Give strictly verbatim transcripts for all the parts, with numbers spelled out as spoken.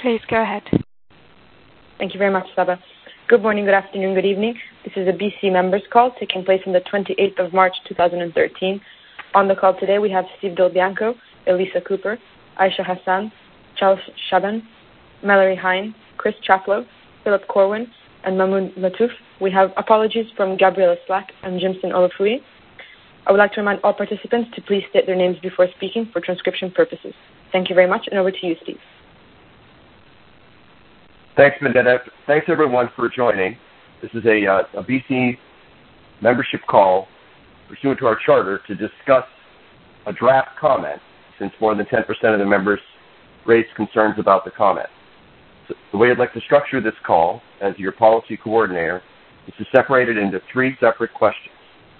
Please go ahead. Thank you very much, Saba. Good morning, good afternoon, good evening. This is a B C members call taking place on the twenty-eighth of March two thousand thirteen. On the call today we have Steve Del Bianco, Elisa Cooper, Aisha Hassan, Charles Shaban, Mallory Hine, Chris Chaplow, Philip Corwin, and Mahmoud Latouf. We have apologies from Gabriela Slack and Jimson Olafui. I would like to remind all participants to please state their names before speaking for transcription purposes. Thank you very much, and over to you, Steve. Thanks, Vendetta. Thanks, everyone, for joining. This is a, uh, a B C membership call pursuant to our charter to discuss a draft comment, since more than ten percent of the members raised concerns about the comment. So the way I'd like to structure this call as your policy coordinator is to separate it into three separate questions.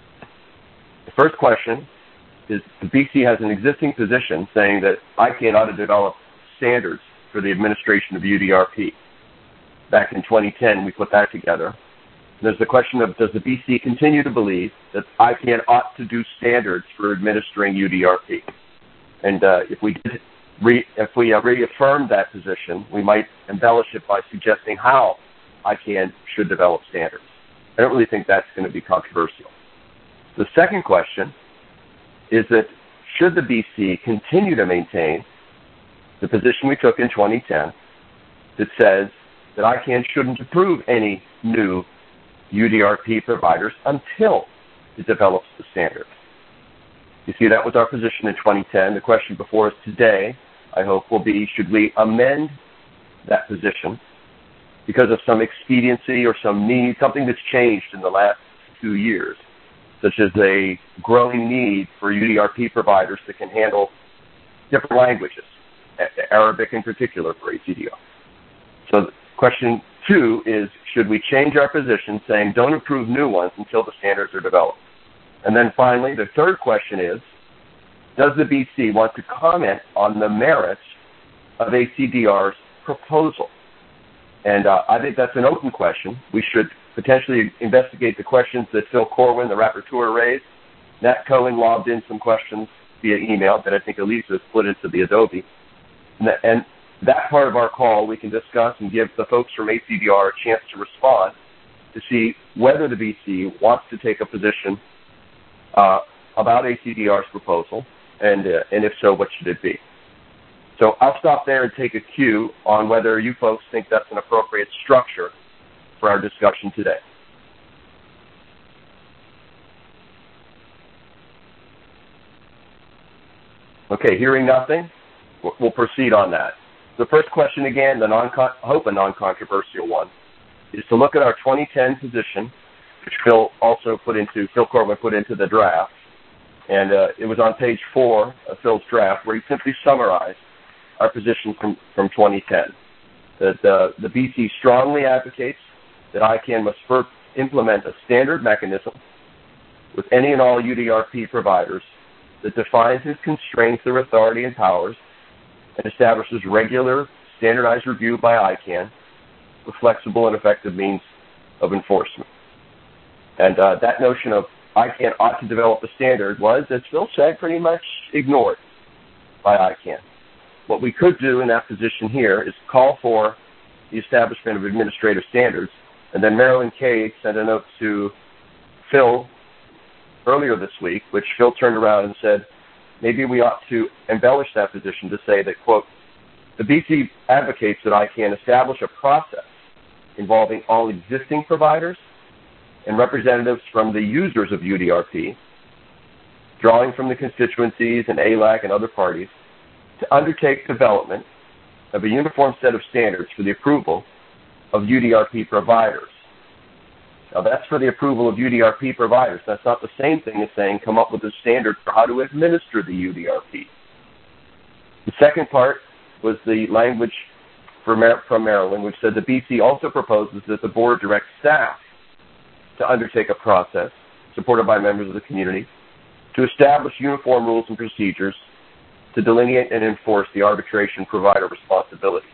The first question is the B C has an existing position saying that I C A N ought to develop standards for the administration of U D R P. Back in twenty ten, we put that together. And there's the question of, does the B C continue to believe that I C A N ought to do standards for administering U D R P? And uh, if we did re- if we uh, reaffirmed that position, we might embellish it by suggesting how I C A N should develop standards. I don't really think that's going to be controversial. The second question is that should the B C continue to maintain the position we took in twenty ten that says that I C A N shouldn't approve any new U D R P providers until it develops the standard. You see, that was our position in twenty ten. The question before us today, I hope, will be, should we amend that position because of some expediency or some need, something that's changed in the last two years, such as a growing need for U D R P providers that can handle different languages, Arabic in particular for A C D R. So question two is, should we change our position saying don't approve new ones until the standards are developed? And then finally, the third question is, does the B C want to comment on the merits of A C D R's proposal? And uh, I think that's an open question. We should potentially investigate the questions that Phil Corwin, the rapporteur, raised. Nat Cohen lobbed in some questions via email that I think Elisa split into the Adobe. And that, and that part of our call we can discuss and give the folks from A C D R a chance to respond to see whether the B C wants to take a position uh, about A C D R's proposal, and, uh, and if so, what should it be? So I'll stop there and take a cue on whether you folks think that's an appropriate structure for our discussion today. Okay, hearing nothing, we'll proceed on that. The first question, again, the non I hope a non-controversial one, is to look at our twenty ten position, which Phil also put into, Phil Corwin put into the draft, and uh, it was on page four of Phil's draft, where he simply summarized our position from, from twenty ten. That uh, the B C strongly advocates that I C A N must first implement a standard mechanism with any and all U D R P providers that defines its constraints, their authority and powers, and establishes regular standardized review by I C A N with flexible and effective means of enforcement. And uh, that notion of I C A N ought to develop a standard was, as Phil said, pretty much ignored by I C A N. What we could do in that position here is call for the establishment of administrative standards, and then Marilyn Kay sent a note to Phil earlier this week, which Phil turned around and said, maybe we ought to embellish that position to say that, quote, the B C advocates that I C A N establish a process involving all existing providers and representatives from the users of U D R P, drawing from the constituencies and A L A C and other parties, to undertake development of a uniform set of standards for the approval of U D R P providers. Now, that's for the approval of U D R P providers. That's not the same thing as saying come up with a standard for how to administer the U D R P. The second part was the language from Maryland, which said the B C also proposes that the board direct staff to undertake a process, supported by members of the community, to establish uniform rules and procedures to delineate and enforce the arbitration provider responsibilities.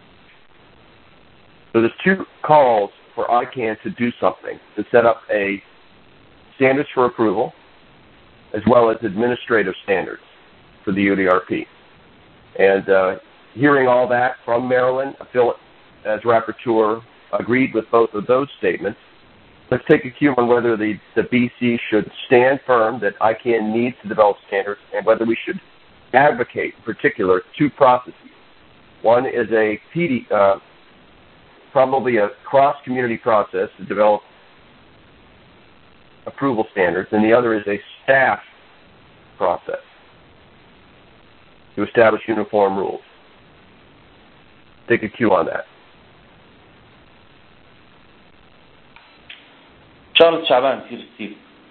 So there's two calls for I C A N to do something, to set up a standards for approval, as well as administrative standards for the U D R P. And uh, hearing all that from Marilyn, Phil, as rapporteur, agreed with both of those statements. Let's take a cue on whether the, the B C should stand firm that I C A N needs to develop standards and whether we should advocate, in particular, two processes. One is a P D, uh, probably a cross-community process to develop approval standards, and the other is a staff process to establish uniform rules. Take a cue on that. Charles Shaban, here, Steve.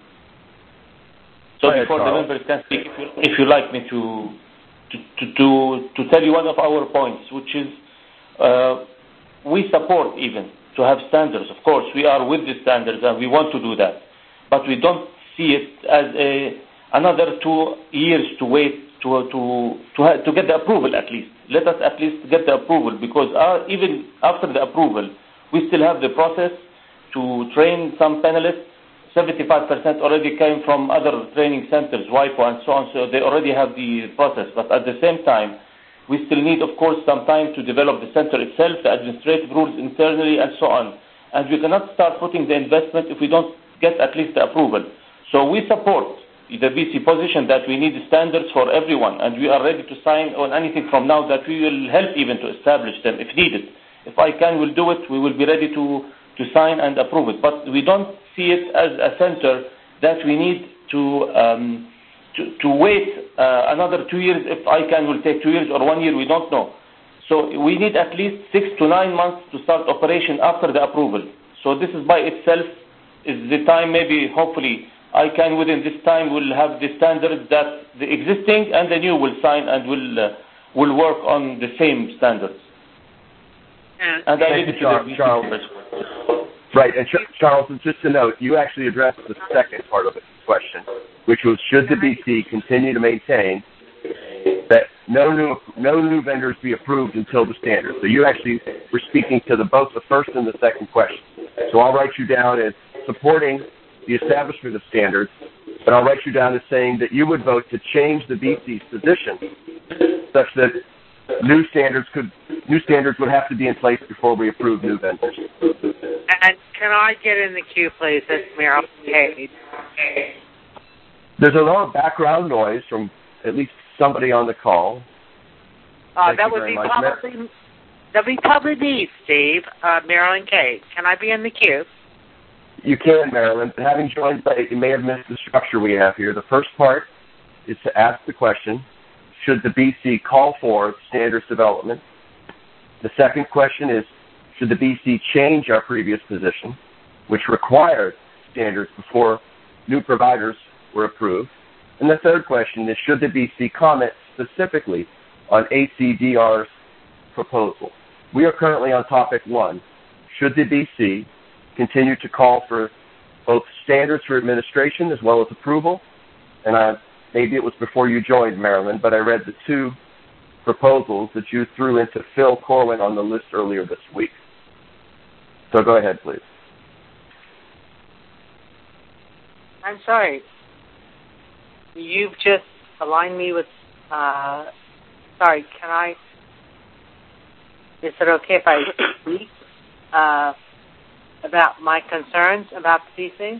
So ahead, before Charles. the members can speak, if you, if you like me to to, to to to tell you one of our points, which is uh, we support even to have standards. Of course, we are with the standards and we want to do that, but we don't see it as a another two years to wait to to to, ha- to get the approval. At least let us at least get the approval, because our, even after the approval, we still have the process to train some panelists. seventy-five percent already came from other training centers, WIPO and so on, so they already have the process. But at the same time, we still need, of course, some time to develop the center itself, the administrative rules internally, and so on. And we cannot start putting the investment if we don't get at least the approval. So we support the B C position that we need standards for everyone, and we are ready to sign on anything from now that we will help even to establish them if needed. If I C A N will do it, we will be ready to to sign and approve it. But we don't see it as a center that we need to um, to, to wait uh, another two years. If I C A N will take two years or one year, we don't know. So we need at least six to nine months to start operation after the approval. So this is by itself is the time, maybe, hopefully, I C A N within this time will have the standards that the existing and the new will sign and will uh, will work on the same standards. And, and I leave it to Charles, the Charles. Right, and Ch- Charles, just a note, you actually addressed the second part of the question, which was, should the B C continue to maintain that no new no new vendors be approved until the standard? So you actually were speaking to the, both the first and the second question. So I'll write you down as supporting the establishment of standards, but I'll write you down as saying that you would vote to change the B C's position such that new standards could new standards would have to be in place before we approve new vendors. and can I get in the queue, please? That's Meryl Cade. There's a lot of background noise from at least somebody on the call. Uh, Thank that you would very be much. probably that would be probably me, Steve. Uh, Marilyn Cade. Can I be in the queue? You can, Marilyn. Having joined late, you may have missed the structure we have here. The first part is to ask the question, should the B C call for standards development? The second question is, should the B C change our previous position, which required standards before new providers were approved? And the third question is, should the B C comment specifically on A C D R's proposal? We are currently on topic one. Should the B C continue to call for both standards for administration as well as approval? And I, maybe it was before you joined, Marilyn, but I read the two proposals that you threw into Phil Corwin on the list earlier this week. So go ahead, please. I'm sorry. You've just aligned me with, uh, sorry, can I, is it okay if I speak uh, about my concerns about these things?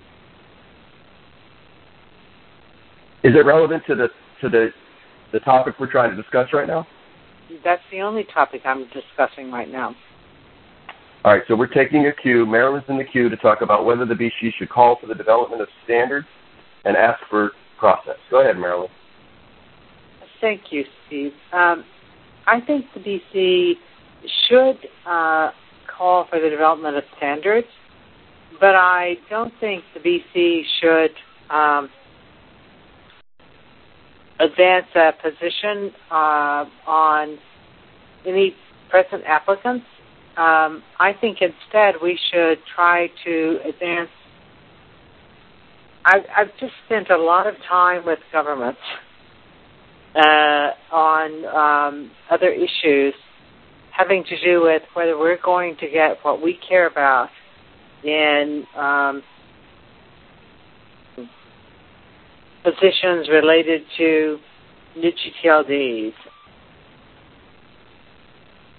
Is it relevant to the to the the topic we're trying to discuss right now? That's the only topic I'm discussing right now. All right, so we're taking a cue. Marilyn's in the queue to talk about whether the B C should call for the development of standards and ask for process. Go ahead, Marilyn. Thank you, Steve. Um, I think the B C should uh, call for the development of standards, but I don't think the B C should um, advance a position uh, on any present applicants. Um, I think instead we should try to advance. I've, I've just spent a lot of time with governments uh, on um, other issues having to do with whether we're going to get what we care about in um, positions related to new G T L Ds.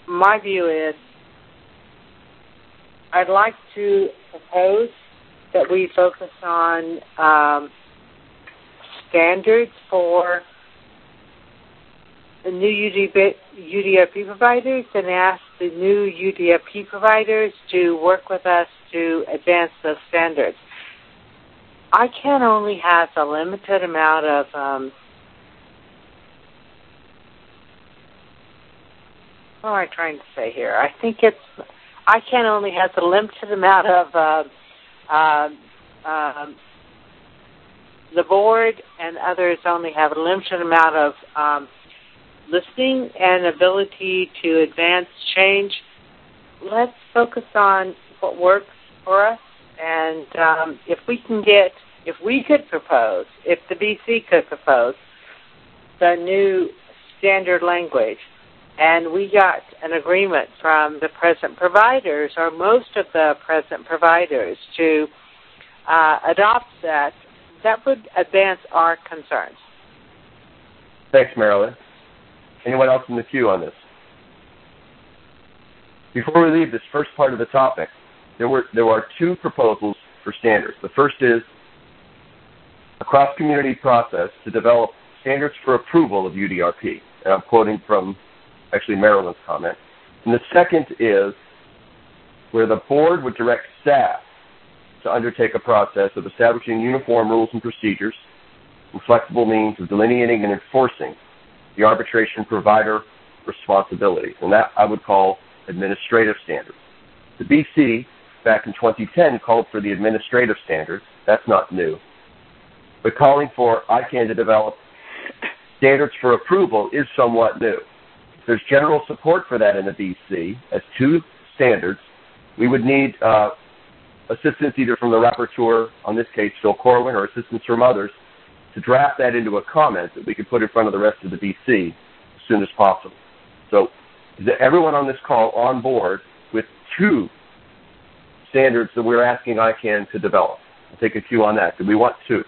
my view is I'd like to propose that we focus on um, standards for the new U D R P providers and ask the new U D R P providers to work with us to advance those standards. I can only have a limited amount of um, what am I trying to say here? I think it's I can only have a limited amount of uh, uh, um, the board, and others only have a limited amount of um, listening and ability to advance change. Let's focus on what works for us, and um, if we can get, if we could propose, if the B C could propose the new standard language, and we got an agreement from the present providers, or most of the present providers, to uh, adopt that, that would advance our concerns. Thanks, Marilyn. Anyone else in the queue on this? Before we leave this first part of the topic, there were there are two proposals for standards. The first is a cross-community process to develop standards for approval of U D R P. And I'm quoting from actually Marilyn's comment. And the second is where the board would direct staff to undertake a process of establishing uniform rules and procedures and flexible means of delineating and enforcing the arbitration provider responsibilities. And that I would call administrative standards. The B C, back in twenty ten, called for the administrative standards. That's not new. But calling for I CANN to develop standards for approval is somewhat new. There's general support for that in the B C as two standards. We would need uh, assistance either from the rapporteur, on this case Phil Corwin, or assistance from others, to draft that into a comment that we could put in front of the rest of the B C as soon as possible. So is everyone on this call on board with two standards that we're asking I CANN to develop? I'll take a cue on that. Do we want two?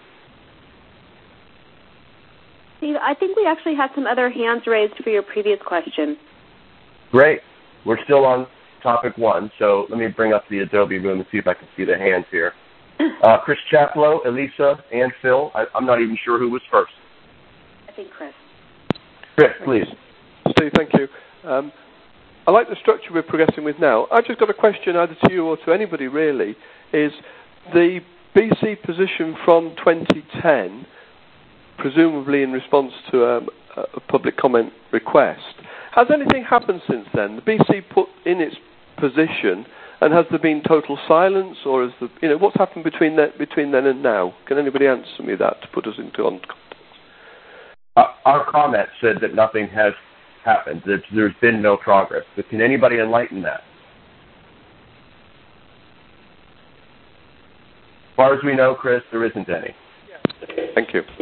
Steve, I think we actually had some other hands raised for your previous question. Great. We're still on topic one, so let me bring up the Adobe room and see if I can see the hands here. Uh, Chris Chaplow, Elisa, and Phil. I, I'm not even sure who was first. I think Chris. Chris, please. Steve, thank you. Um, I like the structure we're progressing with now. I've just got a question either to you or to anybody, really, is the B C position from twenty ten, presumably in response to um, a public comment request. Has anything happened since then? The B C put in its position, and has there been total silence, or is the you know what's happened between that between then and now? Can anybody answer me that to put us into context? Uh, our comment said that nothing has happened, that there's been no progress. But can anybody enlighten that? As far as we know, Chris, there isn't any. Thank you.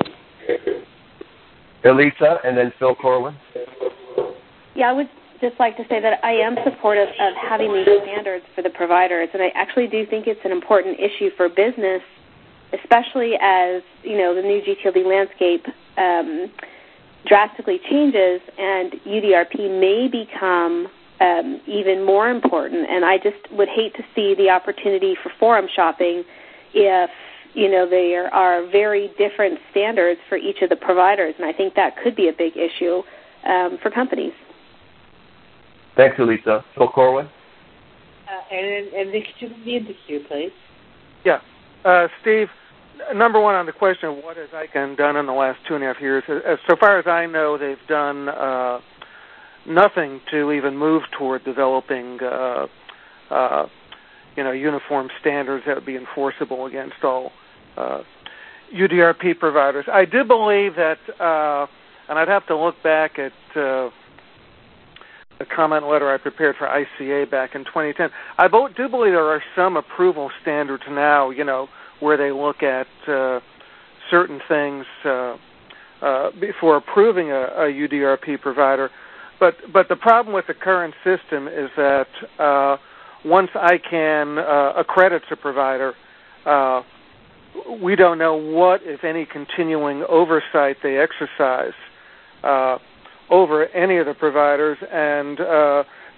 Elisa, and then Phil Corwin. Yeah, I would just like to say that I am supportive of having these standards for the providers, and I actually do think it's an important issue for business, especially as, you know, the new G T L D landscape um, drastically changes and U D R P may become um, even more important. And I just would hate to see the opportunity for forum shopping if, you know, there are very different standards for each of the providers, and I think that could be a big issue um, for companies. Thanks, Elisa. Phil Corwin? Uh, and, and Nick, could you be in the queue, please? Yeah. Uh, Steve, number one on the question of what has I CANN done in the last two and a half years, as so far as I know, they've done uh, nothing to even move toward developing uh, uh, you know, uniform standards that would be enforceable against all uh, U D R P providers. I do believe that, uh, and I'd have to look back at uh, a comment letter I prepared for I C A back in twenty ten. I do believe there are some approval standards now, you know, where they look at uh, certain things uh, uh, before approving a, a U D R P provider. But but the problem with the current system is that uh, once I CANN uh, accredits a provider, uh, we don't know what, if any, continuing oversight they exercise uh, over any of the providers, and uh,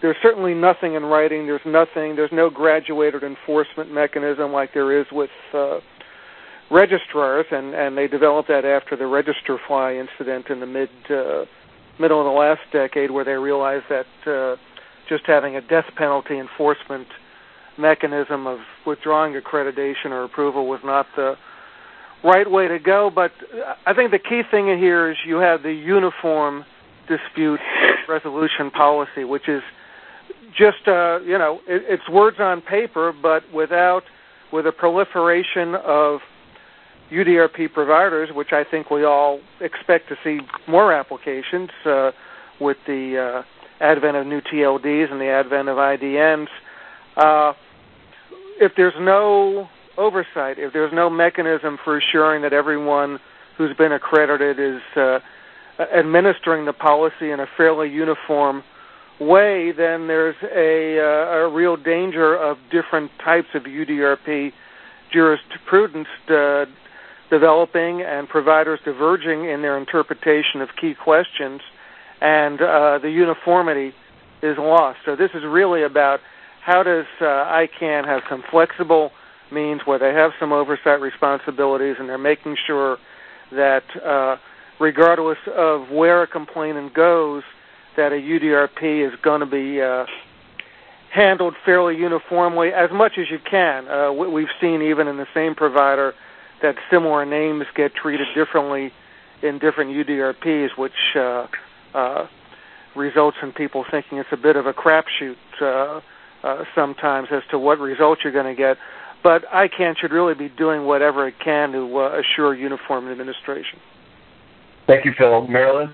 there's certainly nothing in writing. There's nothing. There's no graduated enforcement mechanism like there is with uh, registrars, and, and they developed that after the register fly incident in the mid uh, middle of the last decade, where they realized that uh, just having a death penalty enforcement mechanism of withdrawing accreditation or approval was not the right way to go. But I think the key thing here is you have the uniform dispute resolution policy, which is just, uh, you know, it, it's words on paper, but without, with a proliferation of U D R P providers, which I think we all expect to see more applications uh, with the uh, advent of new T L Ds and the advent of I D Ns. Uh, if there's no oversight, if there's no mechanism for assuring that everyone who's been accredited is uh, administering the policy in a fairly uniform way, then there's a, uh, a real danger of different types of U D R P jurisprudence uh, developing and providers diverging in their interpretation of key questions, and uh, the uniformity is lost. So this is really about how does uh, I CANN have some flexible means where they have some oversight responsibilities, and they're making sure that uh, regardless of where a complainant goes, that a U D R P is going to be uh, handled fairly uniformly as much as you can. Uh, we've seen even in the same provider that similar names get treated differently in different U D R Ps, which uh, uh, results in people thinking it's a bit of a crapshoot uh, uh, sometimes as to what results you're going to get. But I CANN should really be doing whatever it can to uh, assure uniform administration. Thank you, Phil. Marilyn?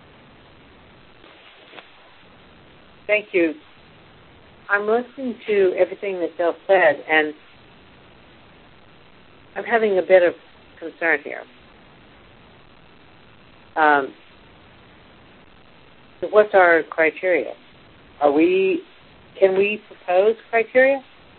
Thank you. I'm listening to everything that Phil said, and I'm having a bit of concern here. Um, so what's our criteria? Are we? Can we propose criteria?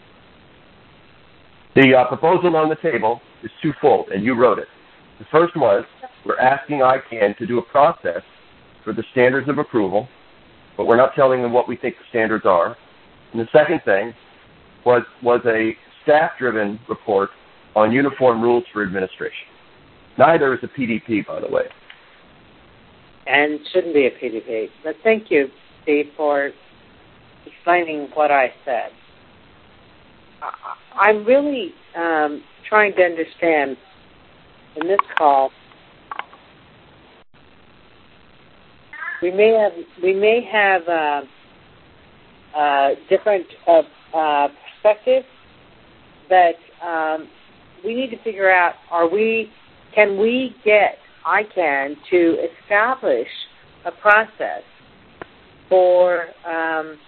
The uh, proposal on the table is twofold, and you wrote it. The first was we're asking I CANN to do a process for the standards of approval, but we're not telling them what we think the standards are. And the second thing was was a staff-driven report on uniform rules for administration. Neither is a P D P, by the way. And shouldn't be a P D P. But thank you, Steve, for explaining what I said. I'm really um, trying to understand in this call. We may have we may have uh, uh, different uh, uh, perspectives, but um, we need to figure out: Are we? Can we get I CANN to establish a process for um,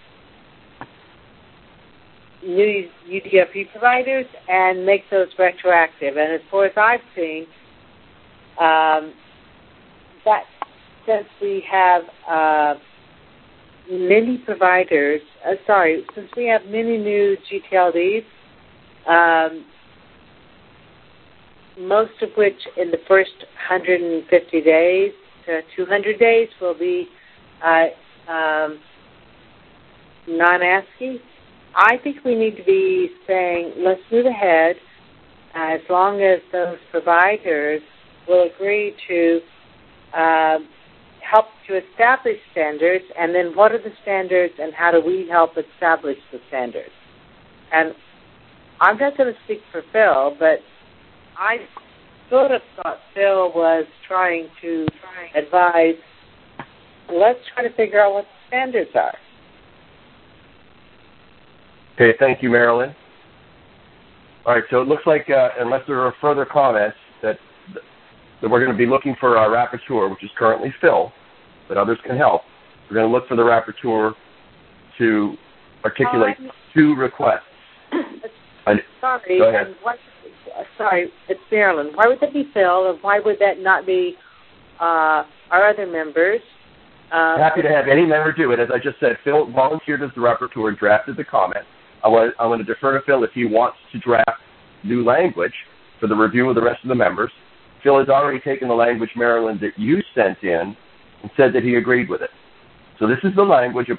new U D R P providers and make those retroactive? And as far as I've seen, um, that since we have uh, many providers, uh, sorry, since we have many new G T L Ds, um, most of which in the first one hundred fifty days to two hundred days will be uh, um, non-ASCII, I think we need to be saying, let's move ahead uh, as long as those providers will agree to uh, help to establish standards, and then what are the standards and how do we help establish the standards? And I'm not going to speak for Phil, but I sort of thought Phil was trying to advise, let's try to figure out what the standards are. Okay, thank you, Marilyn. All right, so it looks like, uh, unless there are further comments, that that we're going to be looking for our rapporteur, which is currently Phil, but others can help. We're going to look for the rapporteur to articulate um, two requests. Sorry, and what, sorry, it's Marilyn. Why would that be Phil, and why would that not be uh, our other members? Uh, Happy to have any member do it. As I just said, Phil volunteered as the rapporteur and drafted the comment. I want, I want to defer to Phil if he wants to draft new language for the review of the rest of the members. Phil has already taken the language, Marilyn, that you sent in and said that he agreed with it. So this is the language about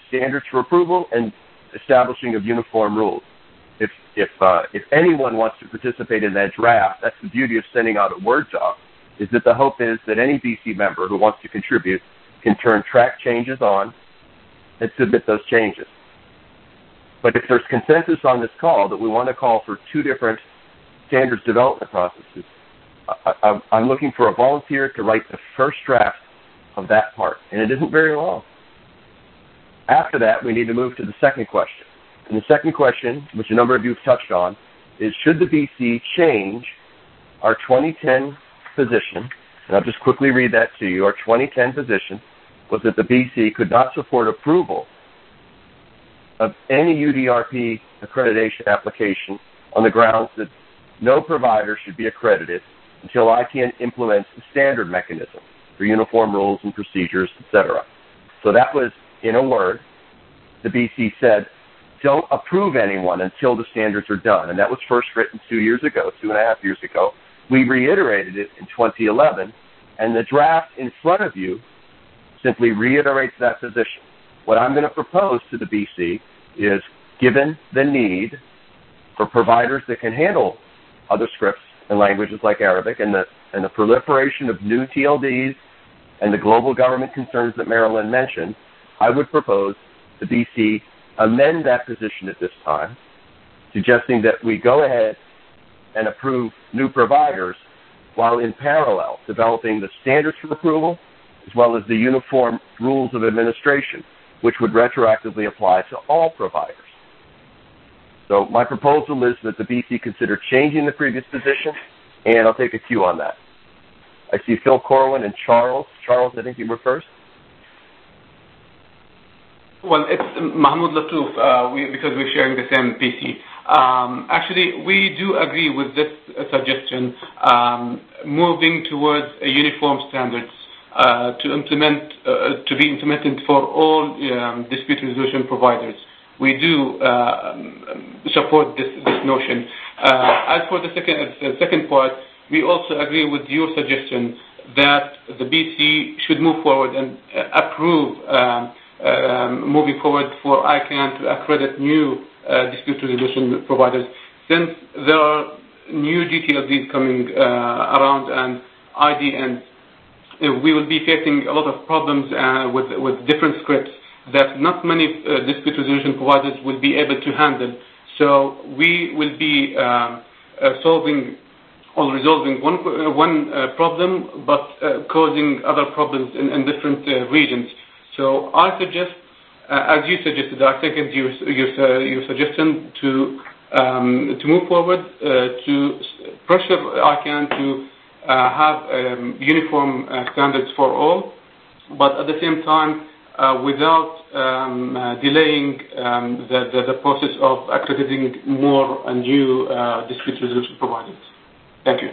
standards for approval and establishing of uniform rules. If if uh, if anyone wants to participate in that draft, that's the beauty of sending out a Word doc, is that the hope is that any B C member who wants to contribute can turn track changes on and submit those changes. But if there's consensus on this call that we want to call for two different standards development processes, I, I, I'm looking for a volunteer to write the first draft of that part, and it isn't very long. After that, we need to move to the second question. And the second question, which a number of you have touched on, is should the B C change our twenty ten position, and I'll just quickly read that to you. Our twenty ten position was that the B C could not support approval of any U D R P accreditation application on the grounds that no provider should be accredited until I CANN implements the standard mechanism for uniform rules and procedures, et cetera. So that was, in a word, the B C said, don't approve anyone until the standards are done. And that was first written two years ago, two and a half years ago. We reiterated it in twenty eleven, and the draft in front of you simply reiterates that position. What I'm going to propose to the B C is, given the need for providers that can handle other scripts and languages like Arabic and the, and the proliferation of new T L Ds and the global government concerns that Marilyn mentioned, I would propose the B C amend that position at this time, suggesting that we go ahead and approve new providers while in parallel developing the standards for approval as well as the uniform rules of administration, which would retroactively apply to all providers. So my proposal is that the B C consider changing the previous position, and I'll take a cue on that. I see Phil Corwin and Charles. Charles, I think you were first. Well, it's Mahmoud Latouf, uh, we, because we're sharing the same P C. Um, actually, we do agree with this uh, suggestion, um, moving towards a uniform standards uh, to implement, uh, to be implemented for all um, dispute resolution providers. We do uh, support this, this notion. Uh, as for the second, uh, second part, we also agree with your suggestion that the B C should move forward and uh, approve um, Um, moving forward for I CANN to accredit new uh, dispute resolution providers. Since there are new D T L Ds coming uh, around and I D Ns, uh, we will be facing a lot of problems uh, with, with different scripts that not many uh, dispute resolution providers will be able to handle. So we will be um, uh, solving or resolving one, uh, one uh, problem, but uh, causing other problems in, in different uh, regions. So I suggest, uh, as you suggested, I second your your, uh, your suggestion to um, to move forward uh, to pressure I CANN to uh, have um, uniform uh, standards for all, but at the same time uh, without um, uh, delaying um, the, the the process of accrediting more and new uh, dispute resolution providers. Thank you.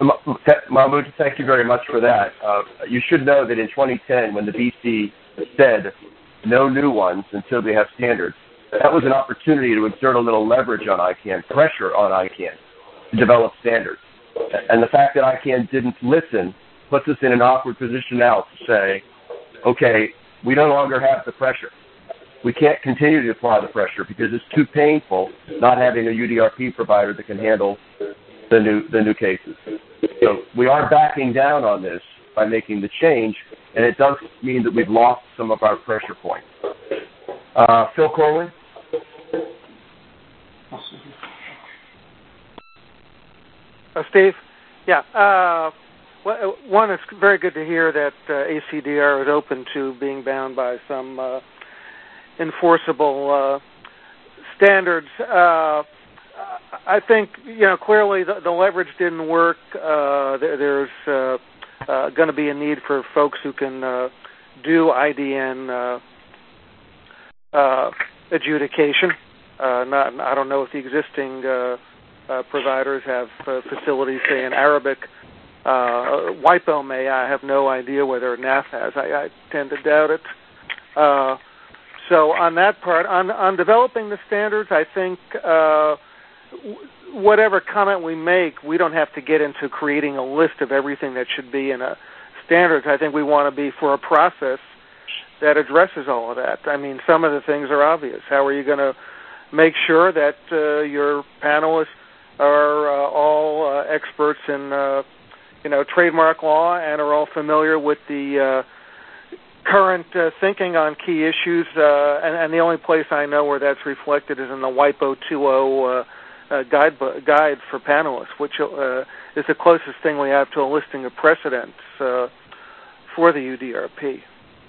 Mahmoud, thank you very much for that. Uh, you should know that in twenty ten, when the B C said no new ones until they have standards, that was an opportunity to exert a little leverage on I CANN, pressure on I CANN to develop standards. And the fact that I CANN didn't listen puts us in an awkward position now to say, okay, we no longer have the pressure. We can't continue to apply the pressure because it's too painful not having a U D R P provider that can handle the new the new cases. So we are backing down on this by making the change, and it does mean that we've lost some of our pressure points. Uh, Phil Corwin? Uh, Steve? Yeah. Uh, well, one, it's very good to hear that uh, A C D R is open to being bound by some uh, enforceable uh, standards. Uh, I think, you know, clearly the, the leverage didn't work. Uh, there, there's uh, uh, going to be a need for folks who can uh, do I D N uh, uh, adjudication. Uh, not, I don't know if the existing uh, uh, providers have uh, facilities, say, in Arabic. Uh, WIPO may. I have no idea whether N A F has. I, I tend to doubt it. Uh, so on that part, on, on developing the standards, I think uh, whatever comment we make, we don't have to get into creating a list of everything that should be in a standards. I think we want to be for a process that addresses all of that. I mean, some of the things are obvious. How are you going to make sure that uh, your panelists are uh, all uh, experts in, uh, you know, trademark law and are all familiar with the uh, current uh, thinking on key issues? Uh, and, and the only place I know where that's reflected is in the WIPO two point oh uh, uh, guide, guide for panelists, which uh, is the closest thing we have to a listing of precedents uh, for the U D R P.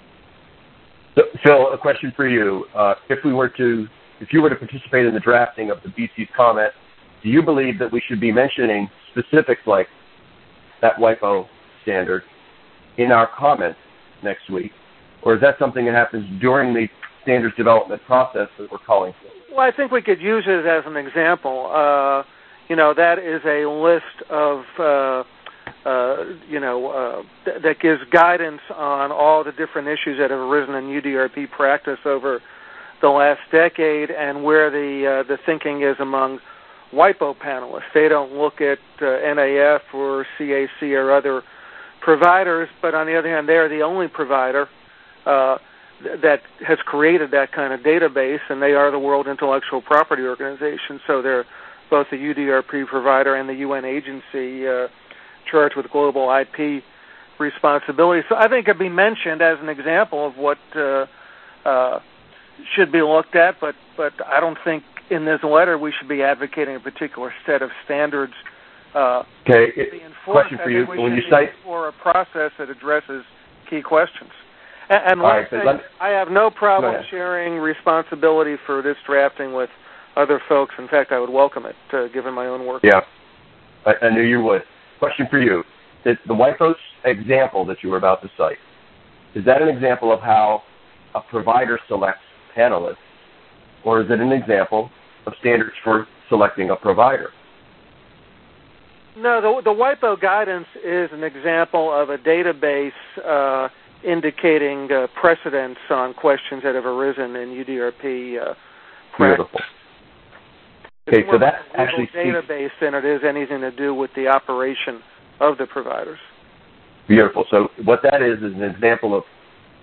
So, Phil, a question for you. Uh, if we were to, if you were to participate in the drafting of the B C's comment, do you believe that we should be mentioning specifics like that WIPO standard in our comments next week? Or is that something that happens during the standards development process that we're calling for? Well, I think we could use it as an example. Uh, you know, that is a list of, uh, uh, you know, uh, th- that gives guidance on all the different issues that have arisen in U D R P practice over the last decade and where the uh, the thinking is among WIPO panelists. They don't look at uh, N A F or C A C or other providers, but on the other hand, they're the only provider uh, th- that has created that kind of database, and they are the World Intellectual Property Organization, so they're both the U D R P provider and the U N agency uh, charged with global I P responsibility. So I think it'd be mentioned as an example of what uh, uh, should be looked at, but, but I don't think in this letter we should be advocating a particular set of standards uh, okay. to be enforced. Question for you. I think we when should you cite for a process that addresses key questions. And, and right, thing, let, I have no problem sharing responsibility for this drafting with other folks. In fact, I would welcome it, uh, given my own work. Yeah, I, I knew you would. Question for you. The, the WIPO example that you were about to cite, is that an example of how a provider selects panelists, or is it an example of standards for selecting a provider? No, the, the WIPO guidance is an example of a database uh, indicating uh, precedents on questions that have arisen in U D R P uh, practice. Beautiful. Okay, it's so more that like a actually database than it is anything to do with the operation of the providers. Beautiful. So what that is is an example of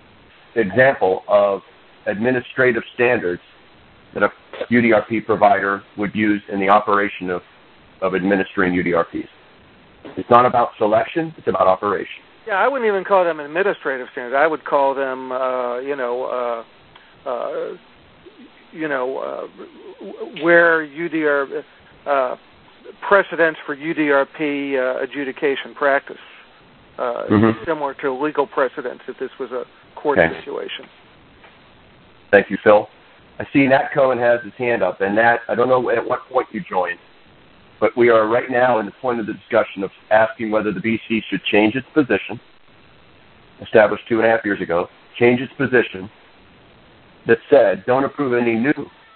example of administrative standards that a U D R P provider would use in the operation of, of administering U D R Ps. It's not about selection; it's about operation. Yeah, I wouldn't even call them administrative standards. I would call them, uh, you know, uh, uh, you know, uh, where U D R uh, precedents for U D R P uh, adjudication practice, uh, mm-hmm. similar to legal precedents if this was a court okay. situation. Thank you, Phil. I see Nat Cohen has his hand up, and Nat, I don't know at what point you joined, but we are right now in the point of the discussion of asking whether the B C should change its position, established two and a half years ago, change its position that said don't approve any new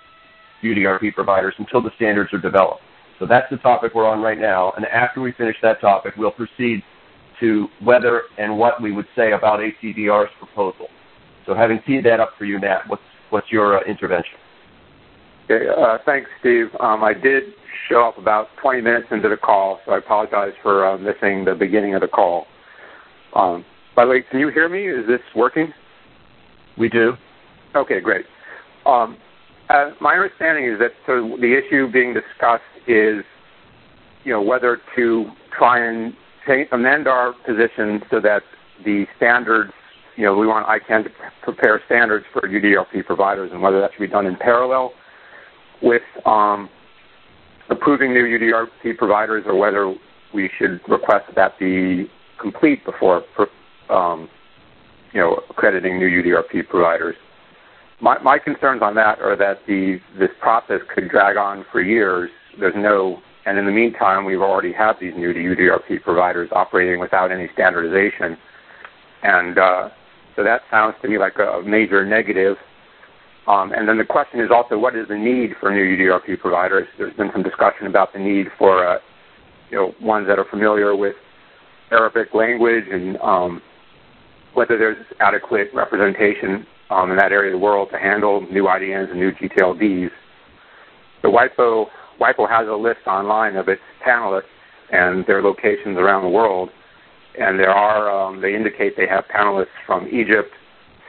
U D R P providers until the standards are developed. So that's the topic we're on right now, and after we finish that topic, we'll proceed to whether and what we would say about A C D R's proposal. So having teed that up for you, Nat, what's, what's your uh, intervention? Okay, uh, thanks, Steve. Um, I did show up about twenty minutes into the call, so I apologize for uh, missing the beginning of the call. Um, by the way, can you hear me? Is this working? We do. Okay, great. Um, uh, my understanding is that so the issue being discussed is, you know, whether to try and change, amend our position so that the standards, you know, we want I C A N to prepare standards for U D R P providers, and whether that should be done in parallel with um, approving new U D R P providers, or whether we should request that be complete before, um, you know, accrediting new U D R P providers. My, my concerns on that are that the this process could drag on for years. There's no, and in the meantime, we've already had these new U D R P providers operating without any standardization, and uh, so that sounds to me like a major negative. Um, and then the question is also, what is the need for new U D R P providers? There's been some discussion about the need for, uh, you know, ones that are familiar with Arabic language, and um, whether there's adequate representation um, in that area of the world to handle new I D Ns and new G T L Ds. The WIPO, WIPO has a list online of its panelists and their locations around the world, and there are, um, they indicate they have panelists from Egypt,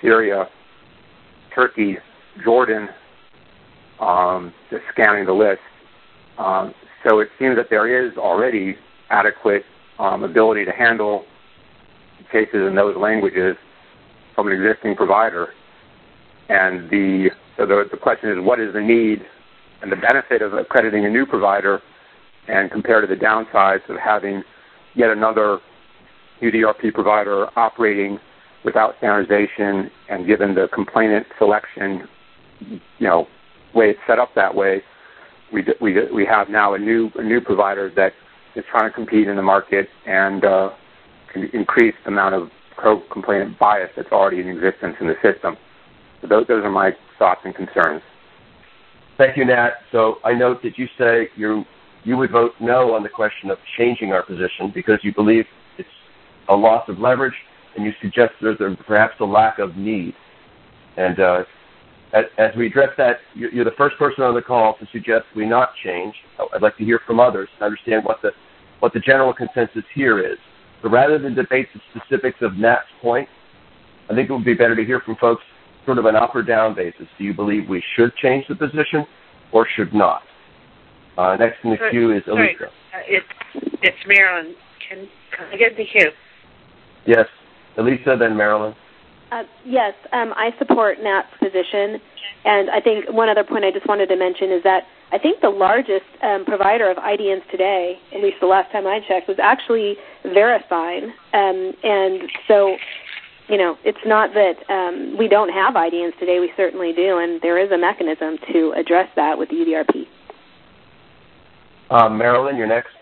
Syria, Turkey, Jordan, um, just scanning the list. Um, so it seems that there is already adequate um, ability to handle cases in those languages from an existing provider. And the so the, the question is, what is the need and the benefit of accrediting a new provider, and compared to the downsides of having yet another U D R P provider operating without standardization, and given the complainant selection, you know, way it's set up that way, we we we have now a new a new provider that is trying to compete in the market and uh, can increase the amount of pro-complainant bias that's already in existence in the system. So those, those are my thoughts and concerns. Thank you, Nat. So I note that you say you you would vote no on the question of changing our position because you believe it's a loss of leverage, and you suggest there's a, perhaps a lack of need. And uh, as, as we address that, you're the first person on the call to suggest we not change. I'd like to hear from others to understand what the what the general consensus here is. So rather than debate the specifics of Nat's point, I think it would be better to hear from folks sort of an up or down basis. Do you believe we should change the position or should not? Uh, next in the sorry, queue is sorry. Elisa. Uh, it's, it's Marilyn. Can, can I get the queue? Yes. Elisa, then Marilyn. Uh, yes, um, I support Nat's position. And I think one other point I just wanted to mention is that I think the largest um, provider of I D Ns today, at least the last time I checked, was actually VeriSign. Um, and so, you know, it's not that um, we don't have I D Ns today. We certainly do, and there is a mechanism to address that with the U D R P. Um, Marilyn, you're next.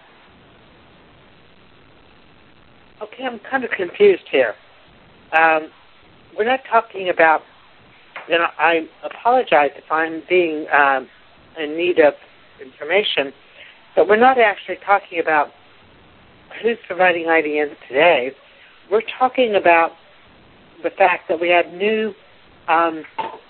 Okay, I'm kind of confused here. Um, we're not talking about, you know, I apologize if I'm being um, in need of information, but we're not actually talking about who's providing I D Ns today. We're talking about the fact that we have new um,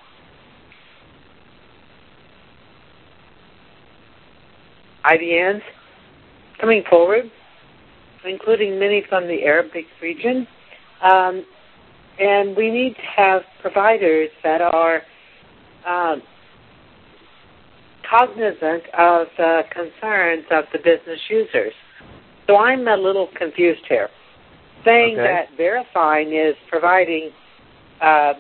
I D Ns coming forward, including many from the Arabic region. Um, and we need to have providers that are um, cognizant of the concerns of the business users. So I'm a little confused here. Saying okay. that VeriSign is providing uh,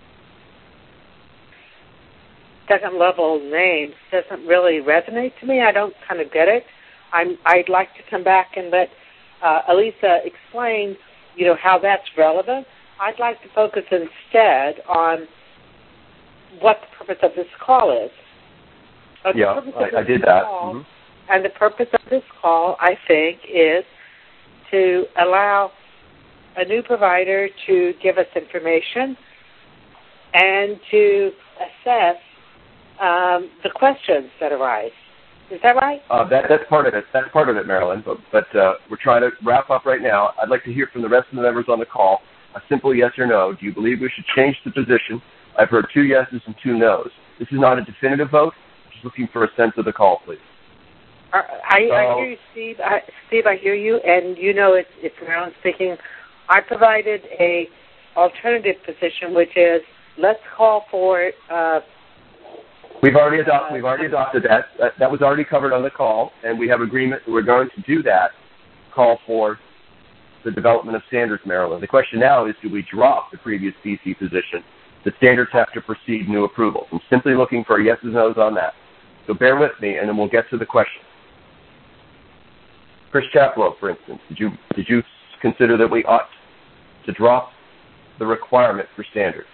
second-level names doesn't really resonate to me. I don't kind of get it. I'm, I'd like to come back and let uh, Elisa explain, you know, how that's relevant. I'd like to focus instead on what the purpose of this call is. Uh, yeah, I, I did that. Call, mm-hmm. And the purpose of this call, I think, is to allow a new provider to give us information and to assess um, the questions that arise. Is that right? Uh, that, that's part of it. That's part of it, Marilyn. But, but uh, we're trying to wrap up right now. I'd like to hear from the rest of the members on the call a simple yes or no. Do you believe we should change the position? I've heard two yeses and two nos. This is not a definitive vote. I'm just looking for a sense of the call, please. Uh, I, so, I hear you, Steve. I, Steve, I hear you, and you know it's, it's Marilyn speaking. I provided a alternative position, which is let's call for. Uh, we've already adopted. Uh, we've already adopted that. that. That was already covered on the call, and we have agreement that we're going to do that. Call for the development of standards, Maryland. The question now is, do we drop the previous B C position? The standards have to precede new approvals. I'm simply looking for yeses and nos on that. So bear with me, and then we'll get to the question. Chris Chaplow, for instance, did you did you consider that we ought to drop the requirement for standards?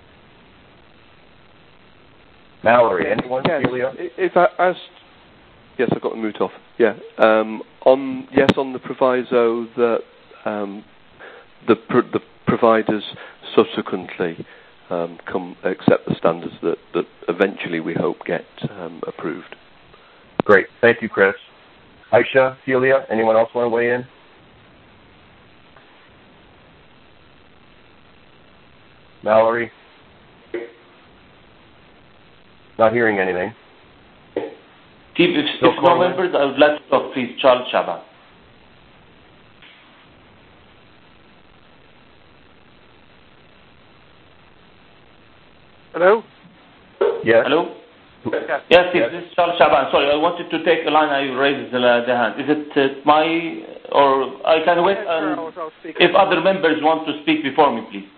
Mallory, anyone? Yes, if I asked, yes, I got the mute off. Yeah, um, on yes, on the proviso that um, the pr- the providers subsequently um, come accept the standards that, that eventually we hope get um, approved. Great, thank you, Chris. Aisha, Celia, anyone else want to weigh in? Mallory? Not hearing anything. Steve, if, if no members, I would like to talk, please. Charles Shaban. Hello? Yes. Hello? Yes, yes, yes. This is Charles Shaban. Sorry, I wanted to take a line. I raised the, the hand. Is it uh, my, or I can wait um, if other members want to speak before me, please.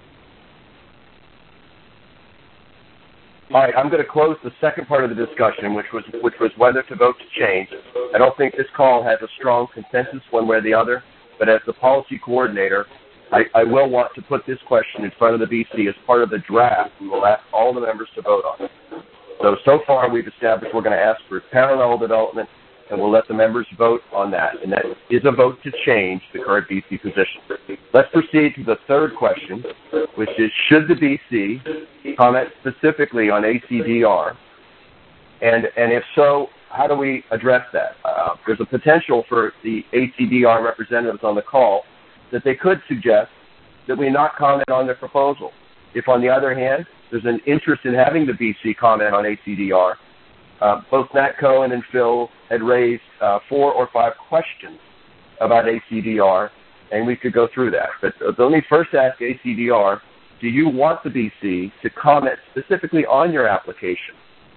All right, I'm going to close the second part of the discussion, which was which was whether to vote to change. I don't think this call has a strong consensus one way or the other, but as the policy coordinator, I, I will want to put this question in front of the B C as part of the draft. We will ask all the members to vote on it. So, so far we've established we're going to ask for parallel development, and we'll let the members vote on that. And that is a vote to change the current B C position. Let's proceed to the third question, which is, should the B C comment specifically on A C D R? And, and if so, how do we address that? Uh, there's a potential for the A C D R representatives on the call that they could suggest that we not comment on their proposal. If, on the other hand, there's an interest in having the B C comment on A C D R, uh, both Nat Cohen and Phil had raised uh, four or five questions about A C D R, and we could go through that. But uh, let me first ask A C D R, do you want the B C to comment specifically on your application?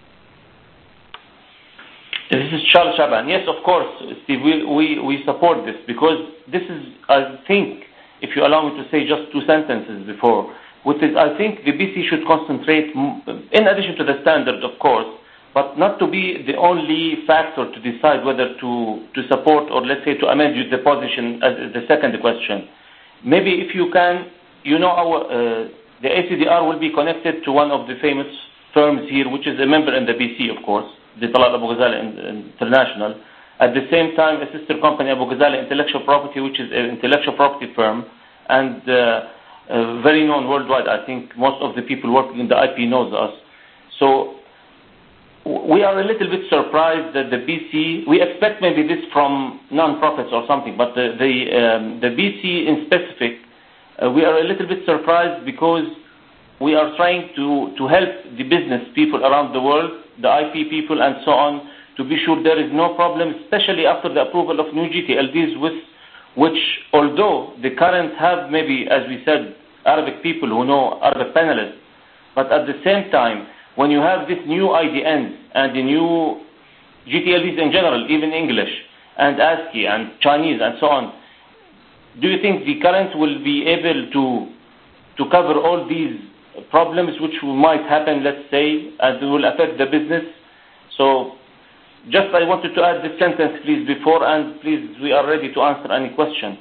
This is Charles Shaban. Yes, of course, Steve, we, we, we support this because this is, I think, if you allow me to say just two sentences before, which is I think the B C should concentrate, in addition to the standards, of course, but not to be the only factor to decide whether to, to support or, let's say, to amend the position as the second question. Maybe if you can, you know, our uh, the A C D R will be connected to one of the famous firms here, which is a member in the B C, of course, the Talal Abu Ghazala International. At the same time, a sister company, Abu Ghazala Intellectual Property, which is an intellectual property firm, and uh, uh, very known worldwide. I think most of the people working in the I P knows us. So we are a little bit surprised that the B C, we expect maybe this from non-profits or something, but the, the, um, the B C in specific, uh, we are a little bit surprised because we are trying to, to help the business people around the world, the I P people and so on, to be sure there is no problem, especially after the approval of new G T L Ds, with, which, although the current have maybe, as we said, Arabic people who know Arabic panelists, but at the same time, when you have this new I D Ns and the new G T L Ds in general, even English and ASCII and Chinese and so on, do you think the current will be able to to cover all these problems which might happen, let's say, and will affect the business? So just I wanted to add this sentence, please, before, and please, we are ready to answer any question.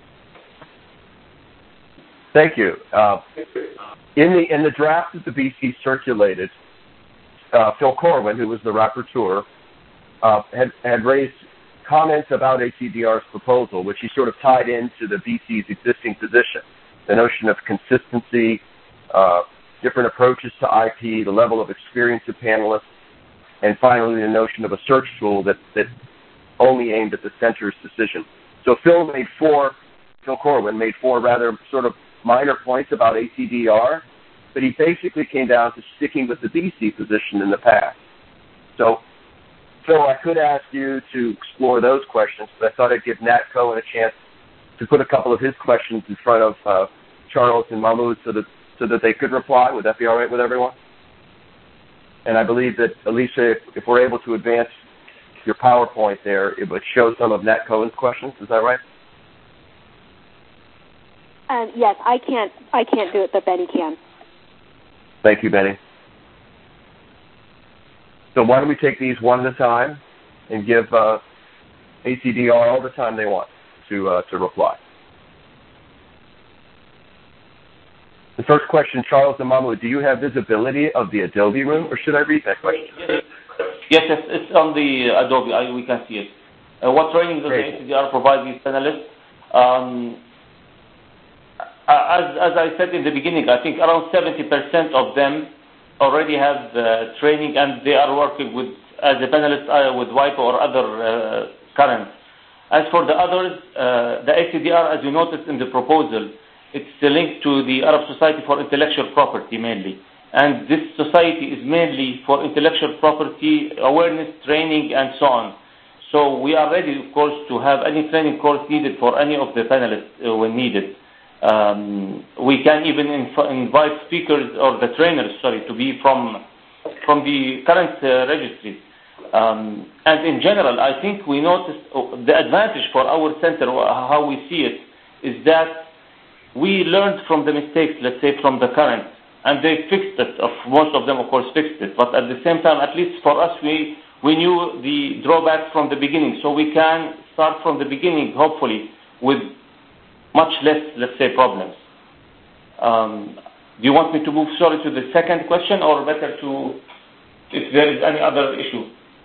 Thank you. Uh, in the in the draft that the B C circulated, uh, Phil Corwin, who was the rapporteur, uh, had, had raised comments about A C D R's proposal, which he sort of tied into the B C's existing position, the notion of consistency, uh, different approaches to I P, the level of experience of panelists, and finally the notion of a search tool that, that only aimed at the center's decision. So Phil made four, Phil Corwin made four rather sort of minor points about A C D R, but he basically came down to sticking with the B C position in the past. So, Phil, I could ask you to explore those questions, but I thought I'd give Nat Cohen a chance to put a couple of his questions in front of uh, Charles and Mahmoud so that so that they could reply. Would that be all right with everyone? And I believe that, Alicia, if, if we're able to advance your PowerPoint there, it would show some of Nat Cohen's questions. Is that right? Um, yes, I can't. I can't do it, but Benny can. Thank you, Benny. So why don't we take these one at a time and give uh, A C D R all the time they want to uh, to reply. The first question, Charles and Mahmoud, do you have visibility of the Adobe room, or should I read that question? Yes, yes, it's on the Adobe. I, we can see it. Uh, what training does Great. the A C D R provide these panelists? Um, as, as I said in the beginning, I think around seventy percent of them already have uh, training, and they are working with as a panelist uh, with WIPO or other uh, currents. As for the others, uh, the A C D R, as you noticed in the proposal, it's linked to the Arab Society for Intellectual Property mainly. And this society is mainly for intellectual property awareness, training, and so on. So we are ready, of course, to have any training course needed for any of the panelists uh, when needed. Um, we can even inv- invite speakers or the trainers, sorry, to be from from the current uh, registry. Um, and in general, I think we noticed uh, the advantage for our center, how we see it, is that we learned from the mistakes, let's say, from the current, and they fixed it. Of most of them, of course, fixed it. But at the same time, at least for us, we we knew the drawbacks from the beginning, so we can start from the beginning, hopefully, with much less, let's say, problems. Um, do you want me to move, sorry, to the second question, or better to, if there is any other issue?